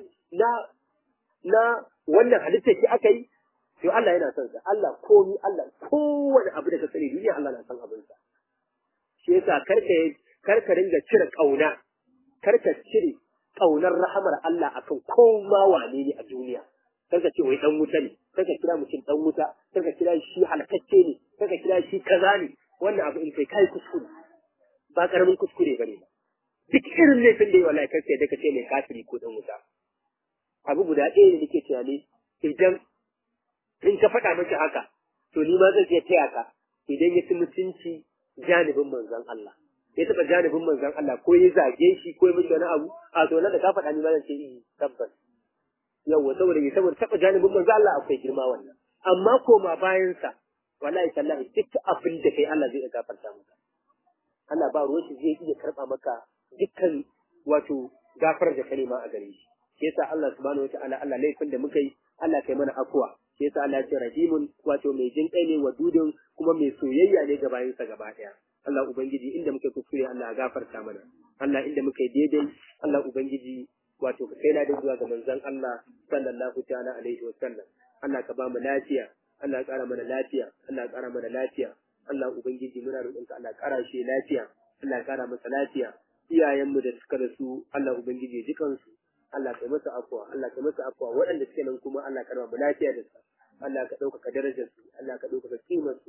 na wannan halitta shi aka yi to Allah yana son sa Allah kowane abu da ka sani duniya Allah na son abin sa shi yasa karka ringa cire karka cire kaunar rahamar Allah akan kowa wane ne a duniya karka ce wai dan wuta ne karka kira mutum dan wuta karka kira shi halakacce ne karka kira shi kaza ne wannan abu in kai kuskure ba karamin kuskure bane ba duk irin laifin da yi wallahi karka da kace mai kafiri ko dan wuta abu guda ɗaya ne nake tunani idan in ka faɗa miki haka to ni ma zan iya taya ka idan ya ci mutunci janibin manzon Allah ya taɓa janibin manzon Allah ko ya zage shi ko ya mishi wani abu a to nan da ka faɗa ni ma zan ce tabbas yawa saboda taɓa janibin manzon Allah akwai girma wannan amma koma bayan sa wallahi tallahi duk abin da kai Allah zai gafarta maka Allah ba ruwan shi zai iya karɓa maka dukkan gafarar da kalima a gare shi yasa Allah subhanahu wataala Allah laifin da muka yi Allah kai mana afuwa sai yasa Allah ya ce rahimun mai jin kai ne wadudun kuma mai soyayya ne ga bayinsa gaba daya Allah ubangiji inda muke kuskure Allah ya gafarta mana Allah inda muke daidai Allah ubangiji ka kai na da zuwa ga manzon Allah sallallahu ta'ala alaihi wa sallam Allah ka ba mu lafiya Allah ya kara mana lafiya Allah ya kara mana lafiya Allah ubangiji muna roƙonka Allah ya kara shi lafiya Allah ya kara masa lafiya iyayenmu da suka rasu Allah ubangiji jikansu Allah kai masa afwa Allah kai masa afwa waɗanda suke nan kuma Allah ka raba mu lafiya da su Allah ka ɗaukaka darajar su Allah ka ɗaukaka kimar su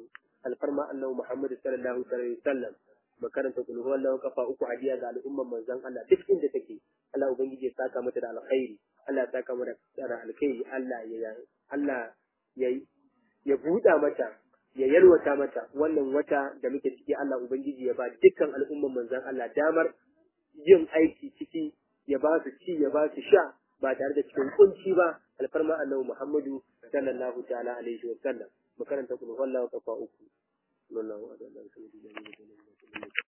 alfarma annabi Muhammad sallallahu alaihi wasallam mu karanta kullu huwallahu kafa uku hadiya ga al'umman manzon Allah duk inda take Allah ubangiji ya saka mata da alkhairi Allah ya saka mata da alkhairi Allah ya buɗa mata ya yalwata mata wannan wata da muke ciki Allah ubangiji ya ba dukkan al'umman manzon Allah damar yin aiki ciki ya ba su ci ya ba su sha ba tare da cikin kunci ba alfarma annabi Muhammadu sallallahu ta'ala alaihi wa sallam mu karanta kullu wallahu kafa uku sallallahu alaihi wa sallam